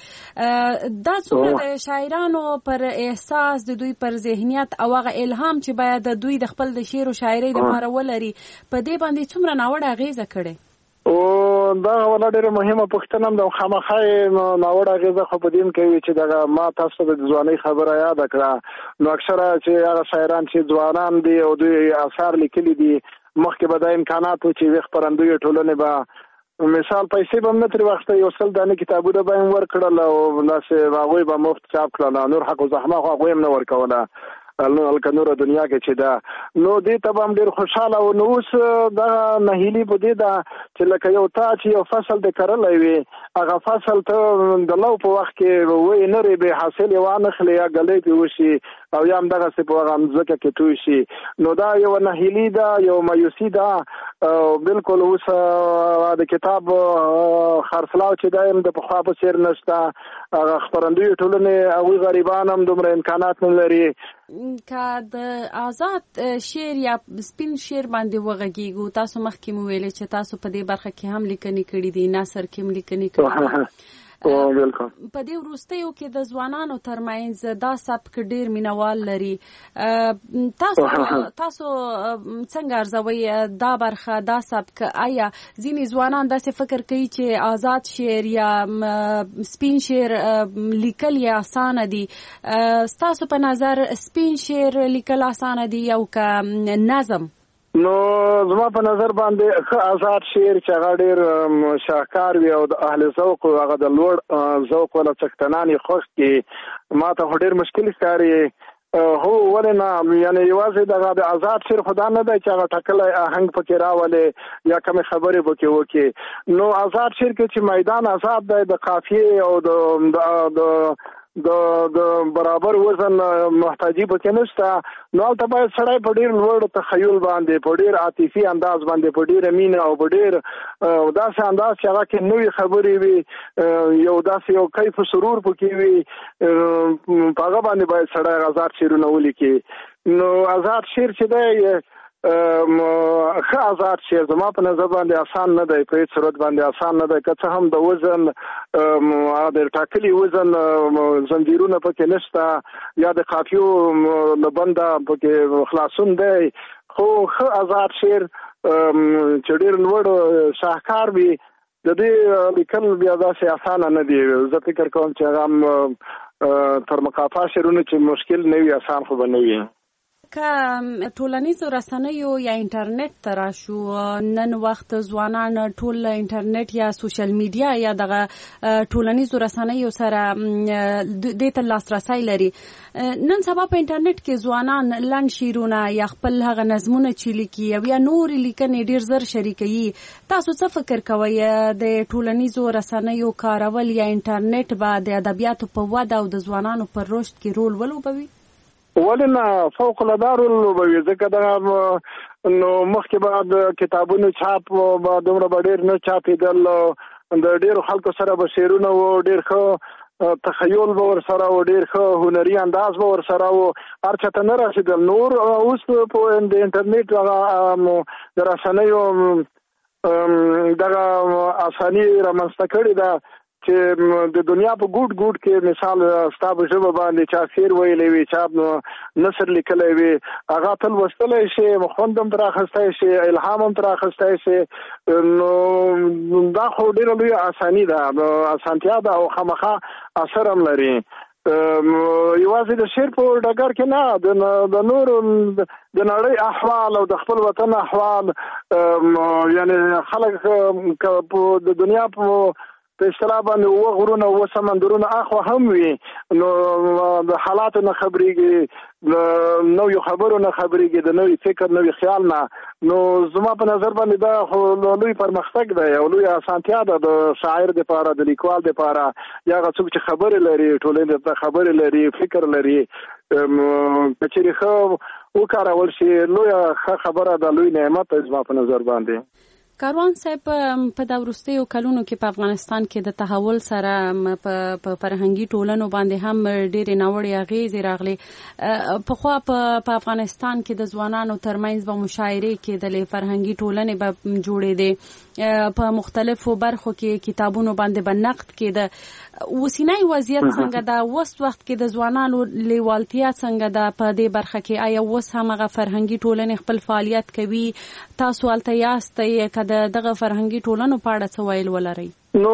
دا څومره د شاعرانو پر احساس د دوی پر ذهنیت او هغه الهام چې باید دوی د خپل د شعر او شاعرۍ لپاره ولري په دې باندې څومره ناوړه اغیزه کړې؟ دا ولا ډېره مهمه پوښتنه ده. خامخا ناوړه اغیزه خو په دې کوي چې دغه ما تاسو د ځوانۍ خبره یاد کړه، نو اکثره چې هغه شاعران چې ځوانان دي او دوی اثار لیکلي دي مخکې به دا امکانات و چې خپرندویو ټولنې به مثال پیسې به هم نه ترې واخیسته، یو 100 دانې کتابونه به یې ورکړل او داسې هغوی به مفت چاپ کړل، نور حق و زحمه خو هغوی هم نه ورکوله هلکه نوره دنیا کې چې ده. نو دې ته به هم ډېر خوشحاله و. نو اوس دغه نهیلي په دې ده چې لکه یو تا چې یو فصل د کرلی وي هغه فصل ته د لو په وخت کې وی نرې بې حاصل یې وانخلې یا ګلی پې وشي او یا هم دغسې په هغه مځکه کې توی شي، نو دا یو نهیلي ده، یو مایوسي ده. بالکل اوس د کتاب خرڅلاو چې دا هم د پخوا په څېر نشته، هغه خپرندویو ټولنې هغوی غریبان هم دومره امکانات نه لري. که د آزاد شعر یا سپین شعر باندې وغږیږو، تاسو مخکې مو ویلې چې تاسو په دې برخه کې هم لیکنې کړي دي، نثر کې هم لیکنې کړي دي. په دې وروستیو کې د ځوانانو ترمنځ دا سبک ډېر مینوال لري. تاسو څنګه ارزوئ دا برخه دا سبک؟ آیا ځینې ځوانان داسې فکر کوي چې آزاد شعر یا سپین شعر لیکل یې اسانه دي؟ ستاسو په نظر سپین شعر لیکل اسانه دي او که نظم؟ نو زما په نظر باندې ښه آزاد شعر چې هغه ډېر شاهکار وي او د اهل ذوق هغه د لوړ ذوق والا څښتنان یې خوښ کړي، ما ته خو ډېر مشکل ښکاري. هو ولې نه، یعنې یوازې دغه د آزاد شعر خو دا نه دی چې هغه ټاکلی آهنګ پکې راولې یا کمې خبرې پکې وکړي. نو آزاد شعر کې چې میدان آزاد دی د قافیې او د د برابر وزن محتاجی پکې نشته نو ته باید سړی په ډیر لوړ تخیل باندې په ډیر عاطفي انداز باندې په ډیر مینه او په ډیر داسې انداز چې هغه کې نوې خبرې وي یو داسې یو کیف سرور پکې وي په هغه باندې باید سړی آزاد شعرونه ولیکي نو آزاد شعر چې دی ښه آزاد شعر زما په نظر باندې آسان نه دی په هیڅ صورت باندې آسان نه دی که څه هم د وزن د ټاکلي وزن زنجیرونه پکې نشته یا د قافیو له بنده پکې خلاصون دی خو ښه آزاد شعر چې ډېر لوړ شاهکار وي د دې لیکل بیا داسې اسانه نه دی زه فکر کوم چې هغه تر مقافا شعرونه چې مشکل نه وي آسان خو به نه وي که ټولنیزو رسنیو یا انټرنیټ ته راشو نن وخت ځوانان ټول انټرنیټ یا سوشل میډیا یا دغه ټولنیزو رسنیو سره دې ته لاسرسی لري نن سبا په انټرنیټ کې ځوانان لنډ شعرونه یا خپل هغه نظمونه چې لیکي یا نور لیکنې ډیر زر شریکوي تاسو څه فکر کوئ د ټولنیزو رسنیو کارول یا انټرنیټ به د ادبیاتو په وده او د ځوانانو پر رشد کې رول ولوبوي ولنه فوق العاده ولوبوي ځکه دا نو مخکې بعد کتابونو چاپ به دومره ډېر نه چاپېدل د ډېرو خلکو سره به شعرونه و ډېر ښه تخیل به ورسره و ډېر ښه هنري انداز به ورسره و هر چا ته نه رسېدل نور اوس په د انټرنیټ هغه د رسنیو دغه اساني رامنځته کړې ده چې د دنیا په ګوټ ګوټ کې مثال ستا په ژبه باندې چا شعر ویلی وي چا نثر لیکلی وي هغه تل لوستلی شي خوند هم ترې اخیستی شي الهام هم ترې اخیستی شي نو دا خو ډېره لویه اساني ده اسانتیا ده او خامخا اثر هم لري یوازې د شعر په ډګر کې نه د نورو د نړۍ احوال او د خپل وطن احوال یعنی خلک د دنیا په اصطلاح باندې غرونه او سمندرونه اخوا هم وي نو د حالاتو نه خبرېږي د نوې خبرو نه خبرېږي د نوې فکر نوې خیال نه نو زما په نظر باندې دا خو لوی پرمختګ دی او لوی اسانتیا ده د شاعر دپاره د لیکوال دپاره یا هغه څوک چې خبرې لري ټولنې ته خبرې لري فکر لري که چېرې ښه وکارول شي لویه ښه خبره ده لوی نعمت دی زما په نظر باندې کاروان صاحب په د وروستیو کلونو کې په افغانستان کې د تحول سره په فرهنګي ټولنو باندې هم ډېرې ناوړې اغېزې راغلې پخوا په افغانستان کې د ځوانانو ترمنځ به مشاعرې کېدلې فرهنګي ټولنې به جوړېدې په مختلفو برخو کې کتابونو باندې به نقد کېده اوسنی وضعیت څنګه ده اوس وخت کې د ځوانانو لیوالتیا څنګه ده په دې برخه کې آیا اوس هم هغه فرهنګي ټولنې خپل فعالیت کوي تاسو هلته یاستئ د دغه فرهنګي ټولنو په اړه څه ویل ولرئ نو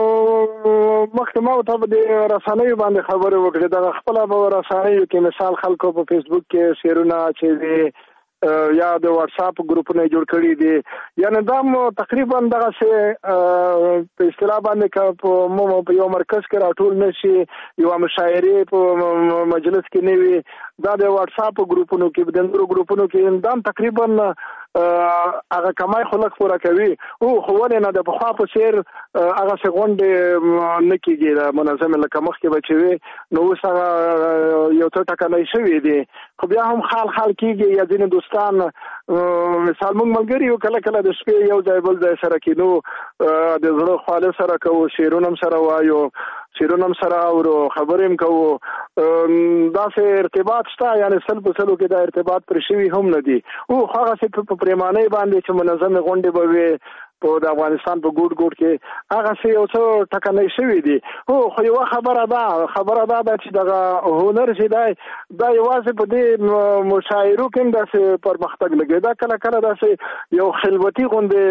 مخکې ما ورته د رسنیو باندې خبرې وکړې دغه خپله به رسنیو کې مثال خلکو په فیسبوک کې شعرونه چې دي یا د واتساپ ګروپونه جوړ کړي دي یعنی دا تقریبا دغسې په اصطلاح باندې په یو مرکز کې راټول نه شي یوه مشاعرې په مجلس کې نه وي دا د واتساپ ګروپونو کې د نورو ګروپونو کې دا تقریبا هغه کمای خلک پوره کوي او خو ولې نه د پخوا په څېر هغه څه غونډې نه کېږي د منظمې لکه مخکې به چې وي نو اوس هغه یو څه ټکنی شوي دي خو بیا هم خال کېږي یا ځینې دوستان مثال موږ ملګري یو کله کله د شپې یو ځای بل ځای سره کینو د زړه خواله سره کوو شعرونه هم سره وایو شعرونه هم سره اورو خبرې هم کوو داسې ارتباط شته یعنی سل په سلو کې دا ارتباط پر شوي هم نه دي او هغسې په پریمانۍ باندې چې منظمې غونډې به وي په د افغانستان په ګوټ ګوټ کې هغسې یو څه ټکنی شوي دي خو یوه خبره ده چې دغه هنر چې دی دا یوازې په دې مشاعرو کې هم داسې پرمختګ لګي دا کله کله داسې یو خلوتي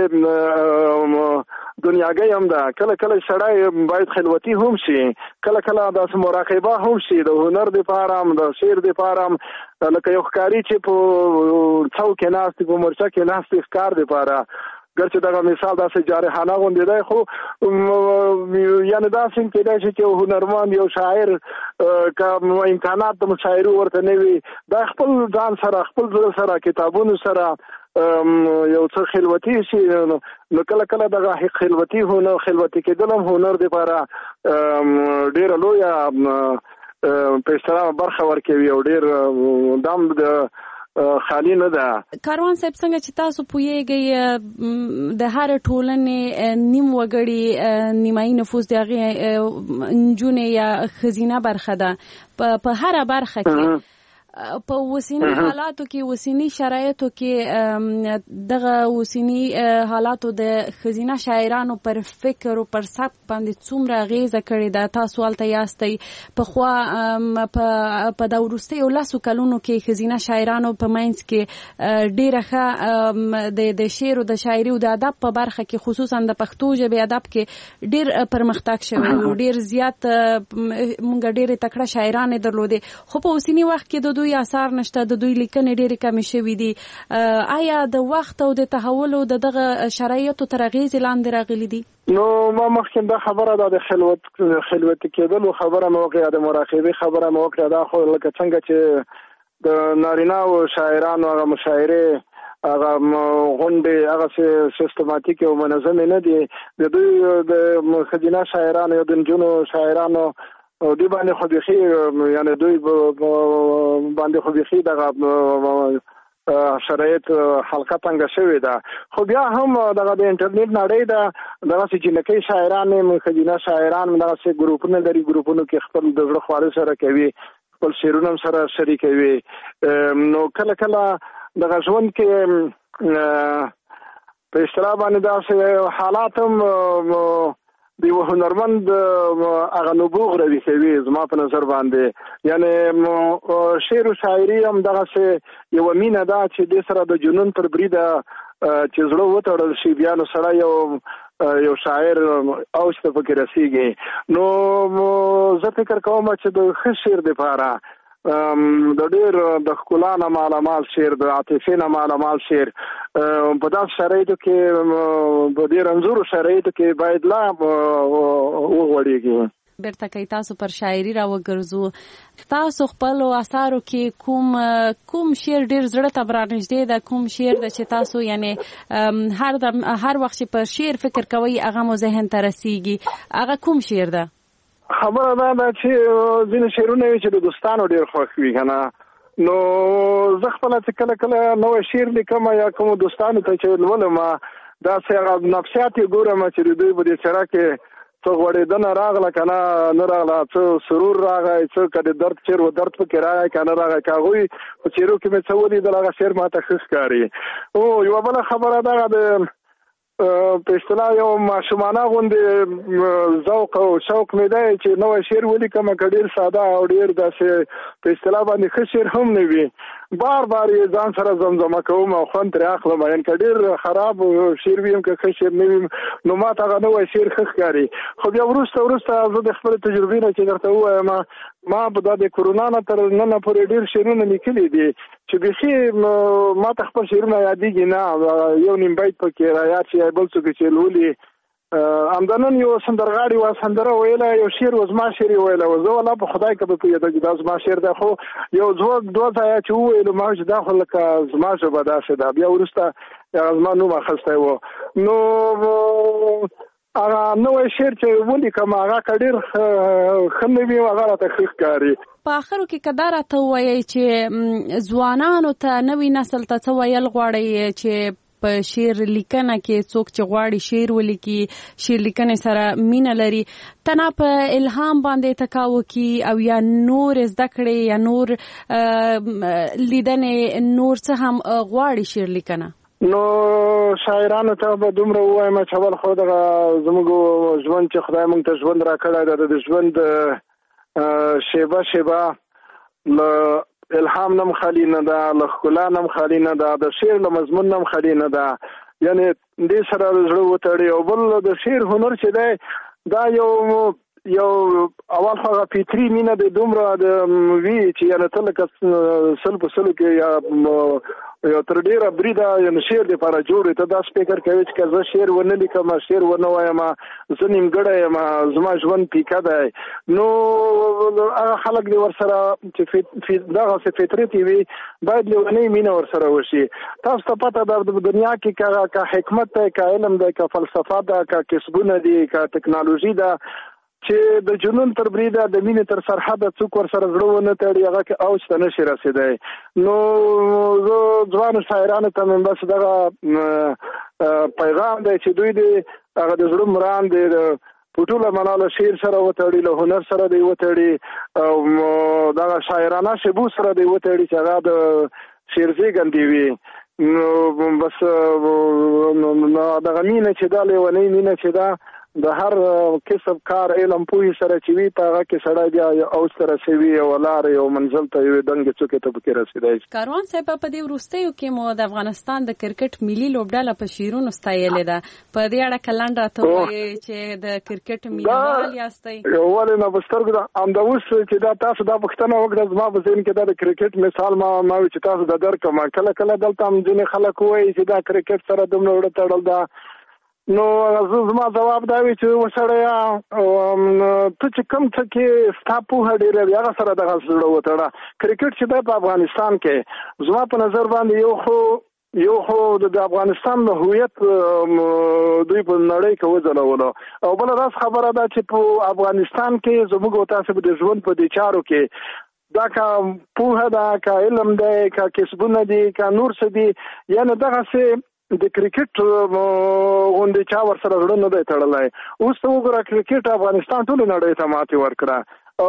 غوندې دنیاګۍ هم ده کله سړی باید خلوتي هم شي کله داسې مراقبه هم شي د هنر دپاره هم د شعر دپاره هم لکه یو ښکاري چې په څو کې ناست په مورچه کې ناست ښکار دپاره ګرچې دغه مثال داسې جارحانه غوندې دی خو یعنې داسې هم کېدای شي چې یو هنرمند یو شاعر که امکانات د مشاعرو ورته نه وي دا خپل ځان سره خپل زړه سره کتابونو سره یو څه خلوتي شي نو کله دغه خلوتي کېدل هم هنر دپاره ډېره لویه په اصطلاح برخه ورکوي او ډېر دام د خالی نه ده. کاروان صاحب څنګه چې تاسو پوهیږئ د هر ټولنې نیم وګړي نیمایي نفوس د هغې نجونې یا ښځینه برخه ده په هره برخه کې په اوسني حالاتو کې اوسني شرایطو کې دغه اوسني حالاتو د ښځینه شاعرانو پر فکر او پر سبک باندې څومره اغیزه کړې ده؟ تاسو هلته یاستئ. پخوا په دا وروستیو 10 کلونو کې ښځینه شاعرانو په منځ کې ډېره ښه د شعر او د شاعري او د ادب په برخه کې خصوصا د پښتو ژبې ادب کې ډېر پرمختګ شوی او ډېر زیات موږ ډېرې تکړه شاعرانې درلودې، خو په اوسني وخت کې د دوی اثار نشته، د دوی لیکنې ډېرې کمې شوي دي. آیا د وخت او د تحول او دغه شرایطو تر اغېزې لاندې راغلي دي؟ نو ما مخکې دا خبره ده د خلوت کېدلو خبره مې وکړه، د مراقبې خبره مې وکړه. دا خو لکه څنګه چې د نارینه او شاعرانو هغه مشاعرې هغه غونډې هغه سیستماتیک او منظمې نه دي. د دوی د ښځینه شاعرانو یا د نجونو شاعرانو او دوی باندې خو بيخي یعنی دوی باندې خو بيخي دغه شرایط حلقه تنګه شوې ده. خو بیا هم دغه د انټرنیټ نړۍ ده، دغه چې جنکۍ شاعران ښځینه شاعران دغه ګروپونه لري، ګروپونو کې خپل د زړه خواري سره کوي، خپل شعرونه سره شریکوي. نو کله کله دغه ژوند کې په اصطلاح باندې داسې حالات هم دی هنرمند هغه نبوغ روي کوي زما په نظر باندې. یعنی شعر او شاعري هم دغه یو مینه ده چې د سره د جنون پر بریده چې زړه وتړل شي بیا نو سره یو شاعر او څه فکر رسیږي. نو زه فکر کوم چې د ښه شعر لپاره د ډېر د ښکلا نه مالامال شعر، د عاطفې نه مالامال شعر په داسې شرایطو کې په ډېر رنځورو شرایطو کې باید لا وغوړېږي. بیرته کوي تاسو پر شاعري راوګرځو، تاسو خپلو اثارو کې کوم شعر ډېر زړه ته برانږدې ده؟ کوم شعر ده چې تاسو یعنی هر وخت چې پر شعر فکر کوئ هغه مو ذهن ته رسیږي؟ هغه کوم شعر ده؟ خبره ده چې ځینې شعرونه وي چې د دوستانو ډېر خوښ وي که نه، نو زه خپله چې کله کله نوی شعر لیکم یا کومو دوستانو ته چې لولم داسې هغه نفسیات یې ګورم چې د دوی په دې څېره کې څه غوړېدنه راغله که نه راغله، څه سرور راغی، څه که د درد شعر و درد پکې راغی که نه راغی. که هغوی په څېرو کې مې څه ولیدل هغه شعر ماته ښه ښکاري. یوه بله خبره دغه د په اصطلاح یو ماشومانه غوندې ذوق او شوق مې دی چې نوی شعر ولیکم که ډېر ساده او ډېر داسې په اصطلاح باندې ښه شعر هم نه وي، بار بار یې ځان سره زمزمه کوم او خوند ترې اخلم. یعنې که ډېر خراب شعر وي که ښه شعر نه وي نو ماته هغه نوی شعر ښه ښکاري. خو بیا وروسته زه د خپلې تجربې نه چې درته ووایم ما په دا د کرونا نه تر ننه پورې ډېر شعرونه لیکلي دي چې بیخي ما ته خپل شعرونه یادېږي نه، یو نیم بیت پکې رایاد شي بل څوک چې لولي. همدنن یو سندرغاړي و سندره ویله، یو شعر و زما شعر یې ویله، زه والله په خدای که به پوهېده چې دا زما شعر دی، خو یو دوه ځایه چې وویلو ما چې دا خو لکه زما ژبه داسې ده. بیا وروسته زما نوم اخیستی و. نو هغه نوی شعر چې ولیکم هغه که ډېر ښه نه وي هغه راته ښه ښکاري. په آخرو کې که دا راته ووایئ چې ځوانانو ته نوي نسل ته څه ویل غواړئ چې په شعر لیکنه کې څوک چې غواړي شعر ولیکي، شعر لیکنې سره مینه لري، تنه په الهام باندې تکاو کی او یا نور زده کړي یا نور لیدنې نور څه هم غواړي شعر لیکنه؟ نو شاعرانو ته به دومره ووایم چې اول خو دغه زموږ ژوند چې خدای موږ ته ژوند راکړی ده د ژوند شیبه شیبه له الهام نم خالی نه ده، له ښکلا نم خالی نه ده، د شعر له مضمون نم خالی نه ده. یعنې دې سره زړه وتړي. او بل د شعر هنر چې دی دا یو اول خو هغه فطري مینه د دومره د وي چې یعنې ته لکه سل په سلو کې یا تر ډېره بریده یعنې شعر دپاره جوړ ته داسې فکر کوي چې که زه شعر ونه لیکم شعر ونه وایم زه نیمګړی یم زما ژوند پیکه دی. نو هغه خلک دې ورسره چې دغسې فطرت یې وي باید لیونۍ مینه ورسره وشي. تاسو ته پته ده په دنیا کې که حکمت دی، که علم دی، که فلسفه ده، که کسبونه دي، که تکنالوژي ده، چې د جنون تر بریده د مینې تر سرحد څوک ور سره زړه ونه تړي هغه کې اوج ته نشي رسیدای. نو زه ځوان شاعرانو ته مې بس دغه پیغام دی چې دوی د هغه د زړه مرام دی ټوله مناله شعر سره وتړي له هنر سره دی وتړي او دغه شاعرانه شبو سره دی وتړي چې هغه د شعر زیږندې وي. نو بس دغه مینه چې دا لیونی مینه چې دا د هر کسب کار علم پوهې سره چې وي په هغه کې سړی بیا اوج ته رسوي او لارې او منزل ته یوې دنګې څوکې ته پکې رسېدی. کاروان صاحب په دې وروستیو کې مو د افغانستان د کرکټ ملي لوبډله په شعرونو ستایلې ده. په دې اړه که لنډ راته ووایئ چې د کرکټ مینهوال یاستئ؟ ولې نه په سترګو ده همدا اوس چې دا تاسو دا پوښتنه وکړه زما په ذهن کې دا د کرکټ مثال ما وایي چې تاسو د درکړم. کله کله دلته هم ځینې خلک وایي چې دا کرکټ سره دومره وړه تړل ده. نو زما جواب دا وی چې وسړیا ته چې کم څه کې ستا پوهه ډېره وي هغه سره دغه زړه وتړه. کرکټ چې دی په افغانستان کې زما په نظر باندې یو خو د افغانستان د هویت دوی په نړۍ کې وځلولو او بل راس خبره ده چې په افغانستان کې زموږ او تاسو د ژوند په دې چارو کې دا کا پوهه ده کا علم ده کا کسبونه دي کا نور څه دي یعنی دغه څه د کرکټ غونډې چا ور سره زړه نه دی تړلی. اوس ته وګوره کرکټ افغانستان ټولې نړۍ ته ماتې ورکړه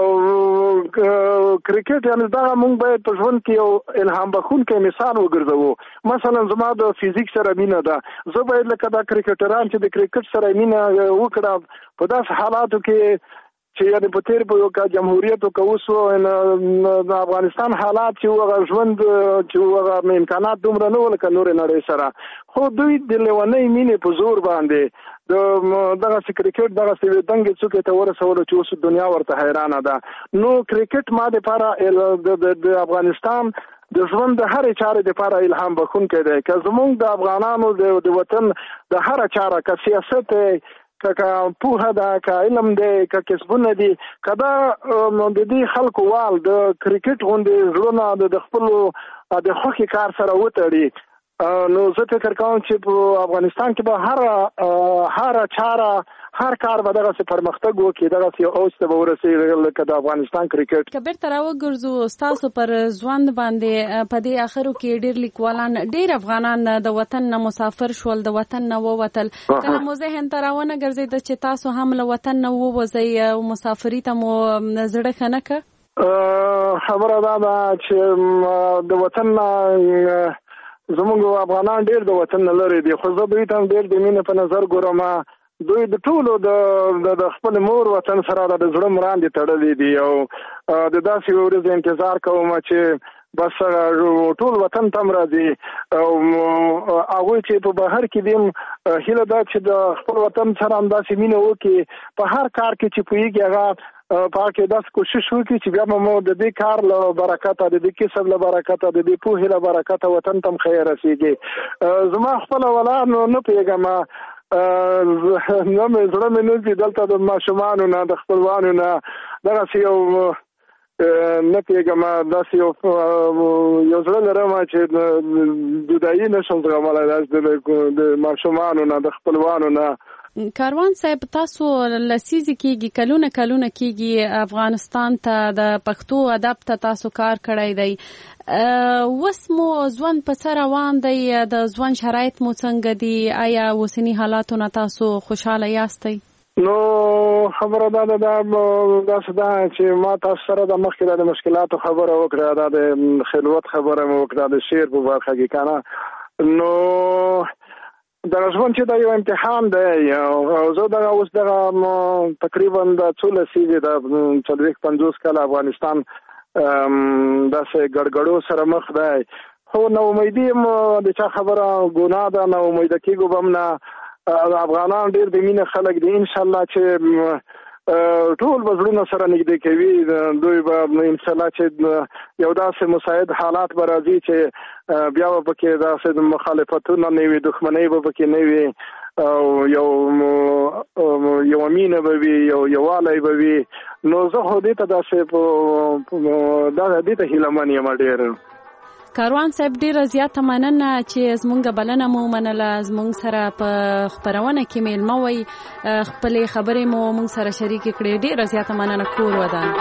او کرکټ یعنې دغه موږ باید په ژوند کې یو الهام بخښونکی مثال وګرځوو. مثلا زما د فزیک سره مینه ده، زه باید لکه دا کرکټران چې د کرکټ سره مینه وکړه په داسې حالاتو کې چې یعنې په تیر په یو جمهوریت او که اوس د افغانستان حالات چې هغه ژوند چې هغه امکانات دومره نه وو لکه نورې نړۍ سره، خو دوی د لیونۍ مینې په زور باندې دغسې کرکټ دغسې دنګې څوکې ته ورسولو چې اوس دنیا ورته حیرانه ده. نو کرکټ ما دپاره د افغانستان د ژوند د هرې چارې دپاره الهام بخښونکی دی. که زموږ د افغانانو د وطن د هره چاره که سیاست که پوهه ده که علم دی که کسبونه دي که دا د دې خلکو وال د کرکټ غوندې زړونه د خپلو د خوښې کار سره وتړي، نو زه فکر کوم چې په افغانستان کې به هر چاره هر کار به دغسې پرمختګ وکړي، دغسې اوج ته به ورسېږي لکه د افغانستان کرکټ. که بیرته راوګرځو ستاسو پر ژوند باندې په دې اخرو کې ډېر لیکوالان ډېر افغانان د وطن نه مسافر شول، د وطن نه ووتل. کله مو ذهن ته راونه ګرځېده چې تاسو هم له وطن نه ووځئ او مسافري ته مو زړه ښه نه که؟ خبره دا ده چې د وطن نه زموږ افغانان ډېر د وطن نه لرې دي، خو زه دوی ته هم ډېر د مینې په نظر ګورم. دوی د ټولو د خپل مور وطن سره د زړه مراندې تړلې دي او د داسې ورځې انتظار کوم چې بس ټول وطن ته راځي او هغوی چې په بهر کې دي هیله ده چې د خپل وطن سره همداسې مینه وکړي، په هر کار کې چې پوهېږي هغه په هغه کې داسې کوشش وکړي چې بیا مو د دې کار له برکته د دې کسب له برکته د دې پوهې له برکته وطن ته هم ښه رسېږي. زما خپله ولا نه پوهېږم نه مې زړه مې نه ځي دلته د ماشومانو نه د خپلوانو نه دغسې یو نه پوهېږم داسې یو زړه لرم چې جدایي نه شم زغملی داسې د ماشومانو نه د خپلوانو نه. کاروان صاحب تاسو لسیزې کېږي کلونه کېږي افغانستان ته د پښتو ادب ته تاسو کار کړی دی، اوس مو ژوند په څه روان دی؟ د ژوند شرایط مو څنګه دي؟ آیا اوسني حالاتو نه تاسو خوشحاله یاستئ؟ نو خبره دا ده داسې ده چې ما تاسو سره د مخکې د مشکلاتو خبره وکړه، دا د خلوت خبره مې وکړه د شعر په برخه کې که نه. نو دغه ژوند چې دا یو امتحان دی او زه دغه اوس دغه تقریبا د څو لسیزې د 40-50 کاله افغانستان داسې ګډوډو سره مخ دی، خو نا امیدي د چا خبره ګناه ده، نا امیده کېږو به هم نه. افغانان ډېر د مینې خلک دي، انشاءالله چې ټول به زړونه سره نږدې کوي. دوی به انشاءالله چې یو داسې مساعد حالات به راځي چې بیا به پکې داسې مخالفتونه نه وي، دښمنۍ به پکې نه وي او یو مینه به وي، یووالی به وي. نو زه خو دې ته داسې دې ته هیله من یم ډېر. کاروان صاحب ډیره زیاته مننه چې زمونږ بلنه مو منله، زمونږ سره په خپرونه کې میلمه وئ، خپلې خبرې مو مونږ سره شریکې کړې. ډیره زیاته مننه. کور ودان.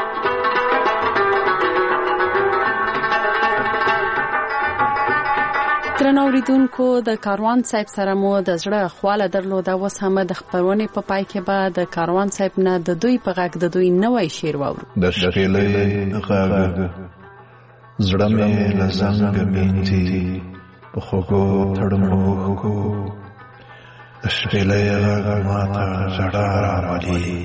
درنو اوریدونکو، د کاروان صاحب سره مو د زړه خواله درلوده. اوس هم د خپرونې په پای کې به د کاروان صاحب نه د دوی په غږ د دوی نوی شعر واورو. د شپېلۍ غږ زړه مې له زنګه مینځي، په خوږو تړموښکو د شپېلۍ غږ ماته ژړا راولي.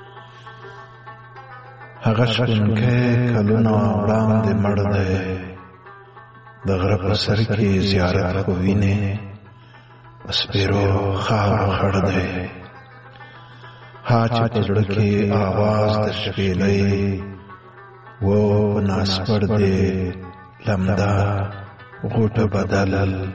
هغه شپونکی کلونه وړاندې مړ دی، د غره په سر کې زیارت خو وینې، په سپېرو خاورو خړ دی. ها چې په زړه کې آواز د شپېلۍ و، په ناسپړ دی لمده غوټه بدل.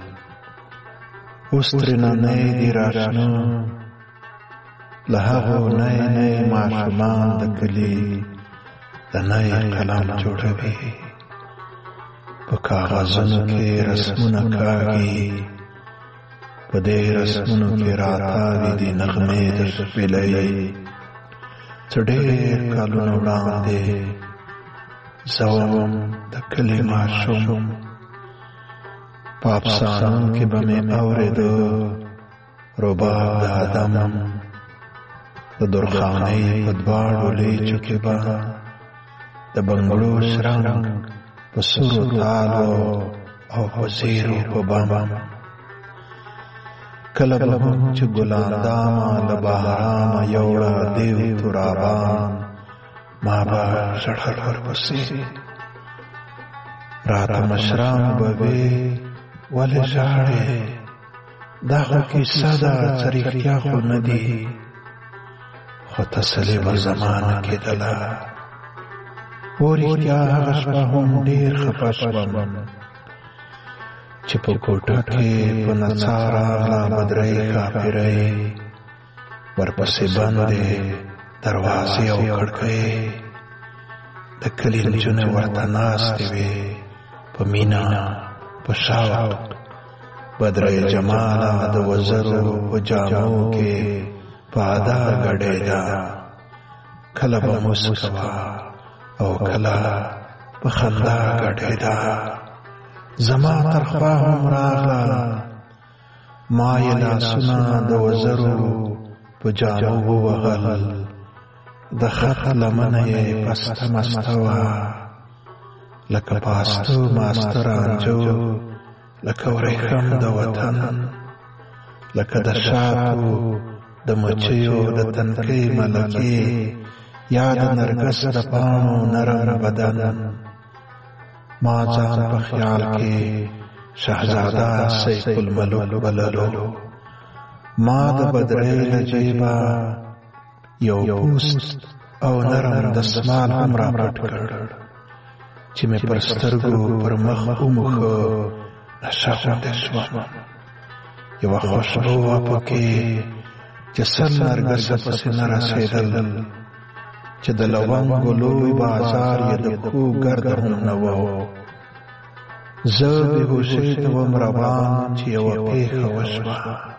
اوس ترېننی دي راشنه له هغو نی نی ماشومان د کلي د نی قلم جوړوي. په کاغذونو کې رسمونه کاږي، په دې رسمونو کې راتاوي دي نغمې د شپېلۍ. څه ډېر کلونه وړاندې زه وم د کلي ماشوم، په افسانو کې به مې اورېده رباب د ادم. د درخانۍ په دواړو لیچو کې به د بنګړو شرنګ په سرو تالو او په زیرو په بام. کله به هم چې ګلاندامه له بهرامه یوړه دیو ترابان، ما به ژړل ورپسې. راته مشران به وې ولې ژاړې، دا خو کیسه ده څه رښتیا خو نه دي. خو تسلي به زما نه کېدله. و رښتیا هغه شپه هم ډېر خفه شوم چې په کوټه کې په نڅا راغله بدرۍ کاپرۍ، ورپسې بندې دروازې او کړکۍ. د کلي نجونې ورته ناستې وې په مینه په شوق. بدرۍ جماله د وزرو په جامو کې په ادا ګډېده، کله به مسکه او کله په خندا ګډېده. زما تر خوا هم راغله، ما یې لاسونه د وزرو په جامو ووهل. د خط لمنه یې پسته مسته وه، لکه پاستو ماسته رانجو، لکه ورېښم د وطن، لکه د شاتو د مچیو د تنکۍ ملکې، یا د نرګس د پاڼو نرم بدن. ما ځان په خیال کې شهزاده سیف الملوک بللو. ما د بدرۍ له جیبه یو پوست او نرم دستمال هم را پټ کړ، چې مې پر سترګو پر مخ وموښه. نشه غوندې شوم، یوه خوشبو وه پکې چې سل نرګسه پسې نه رسېدل، چې د لونګو لوی بازار یې د پښو ګرد هم نه و. زه بېهوشۍ ته وم روان چې یوه پېښه وشوه.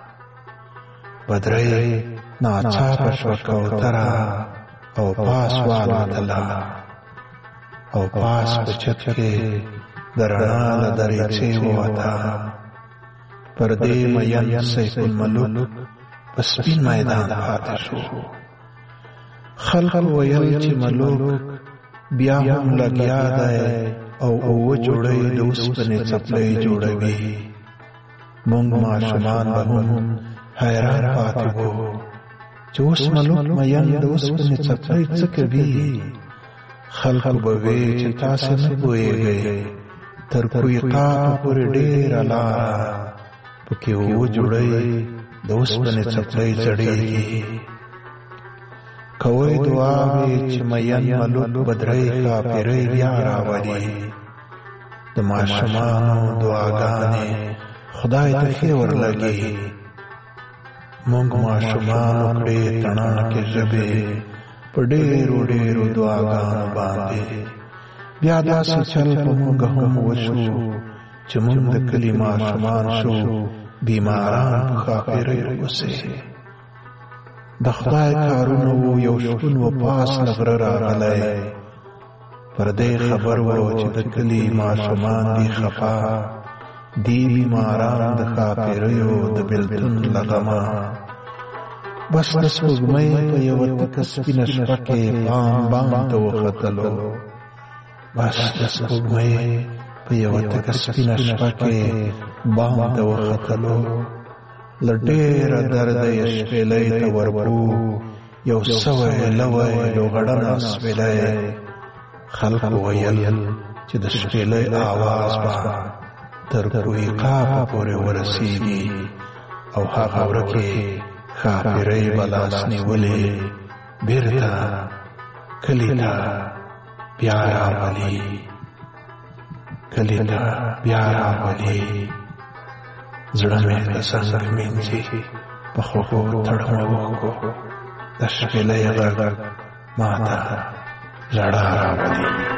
بدرۍ ناڅاپه شوه کوتره او پاس والوتله، او پاس په چت کې د رڼا له دریڅې ووته. پر دې مین سیف الملوک په سپین میدان پاتې شو. خلق ویل چې ملوک بیا هم لګیا دی او اوه جوړی د اوسپنې څپلۍ جوړوي. موږ ماشومان به هم حیران پاتې وو چې اوس ملوک مین د اوسپنې څپلۍ څه کوي. خلق به وی چې تاسې نه پوهېږئ، تر کویقاپ پورې ډېره لاره پکې اوه جوړی د اوسپنې څپلۍ زړېږي. کوئ دعاوې چې مین ملوک بدرۍ کاپرۍ بیا راولي. د ماشومانو دعاګانې خدای ته ښې ورلګي. موږ ماشومانو کړې تڼاکې ژبې په ډېرو ډېرو دعاګانو باندې. بیا داسې چل په موږ هم وشو چې موږ د کلي ماشومان شو بیماران په خاپیرۍ وسې. د خدای کارونه وو یو شپون و پاس له غره راغلی، پر دې خبر وو چې د کلي ماشومان دي خفا، دی بیماران د خاپیریو د بلتون له غمه. بس د سپوږمۍ په یوه تکه سپینه شپه کې بام بام ته وختلو، بس د سپوږمۍ په یوه تکه سپینه شپه کې بام ته وختلو. له ډېره درده یې شپېلۍ ته ورپو، یو سوی لوی لوغړنه سپېلۍ. خلکو ویل چې د شپېلۍ آواز به تر کوی قافه پورې ورسیږي او هغه ورکې خاپیرۍ به لاس نیولې بېرته کلي ته بیا راولي، کلي ته بیا راولي. زړه مې د څنګه مینځي په خوږو تړمو اوښکو، د شپېلۍ غږ ما ته ژړا راولي.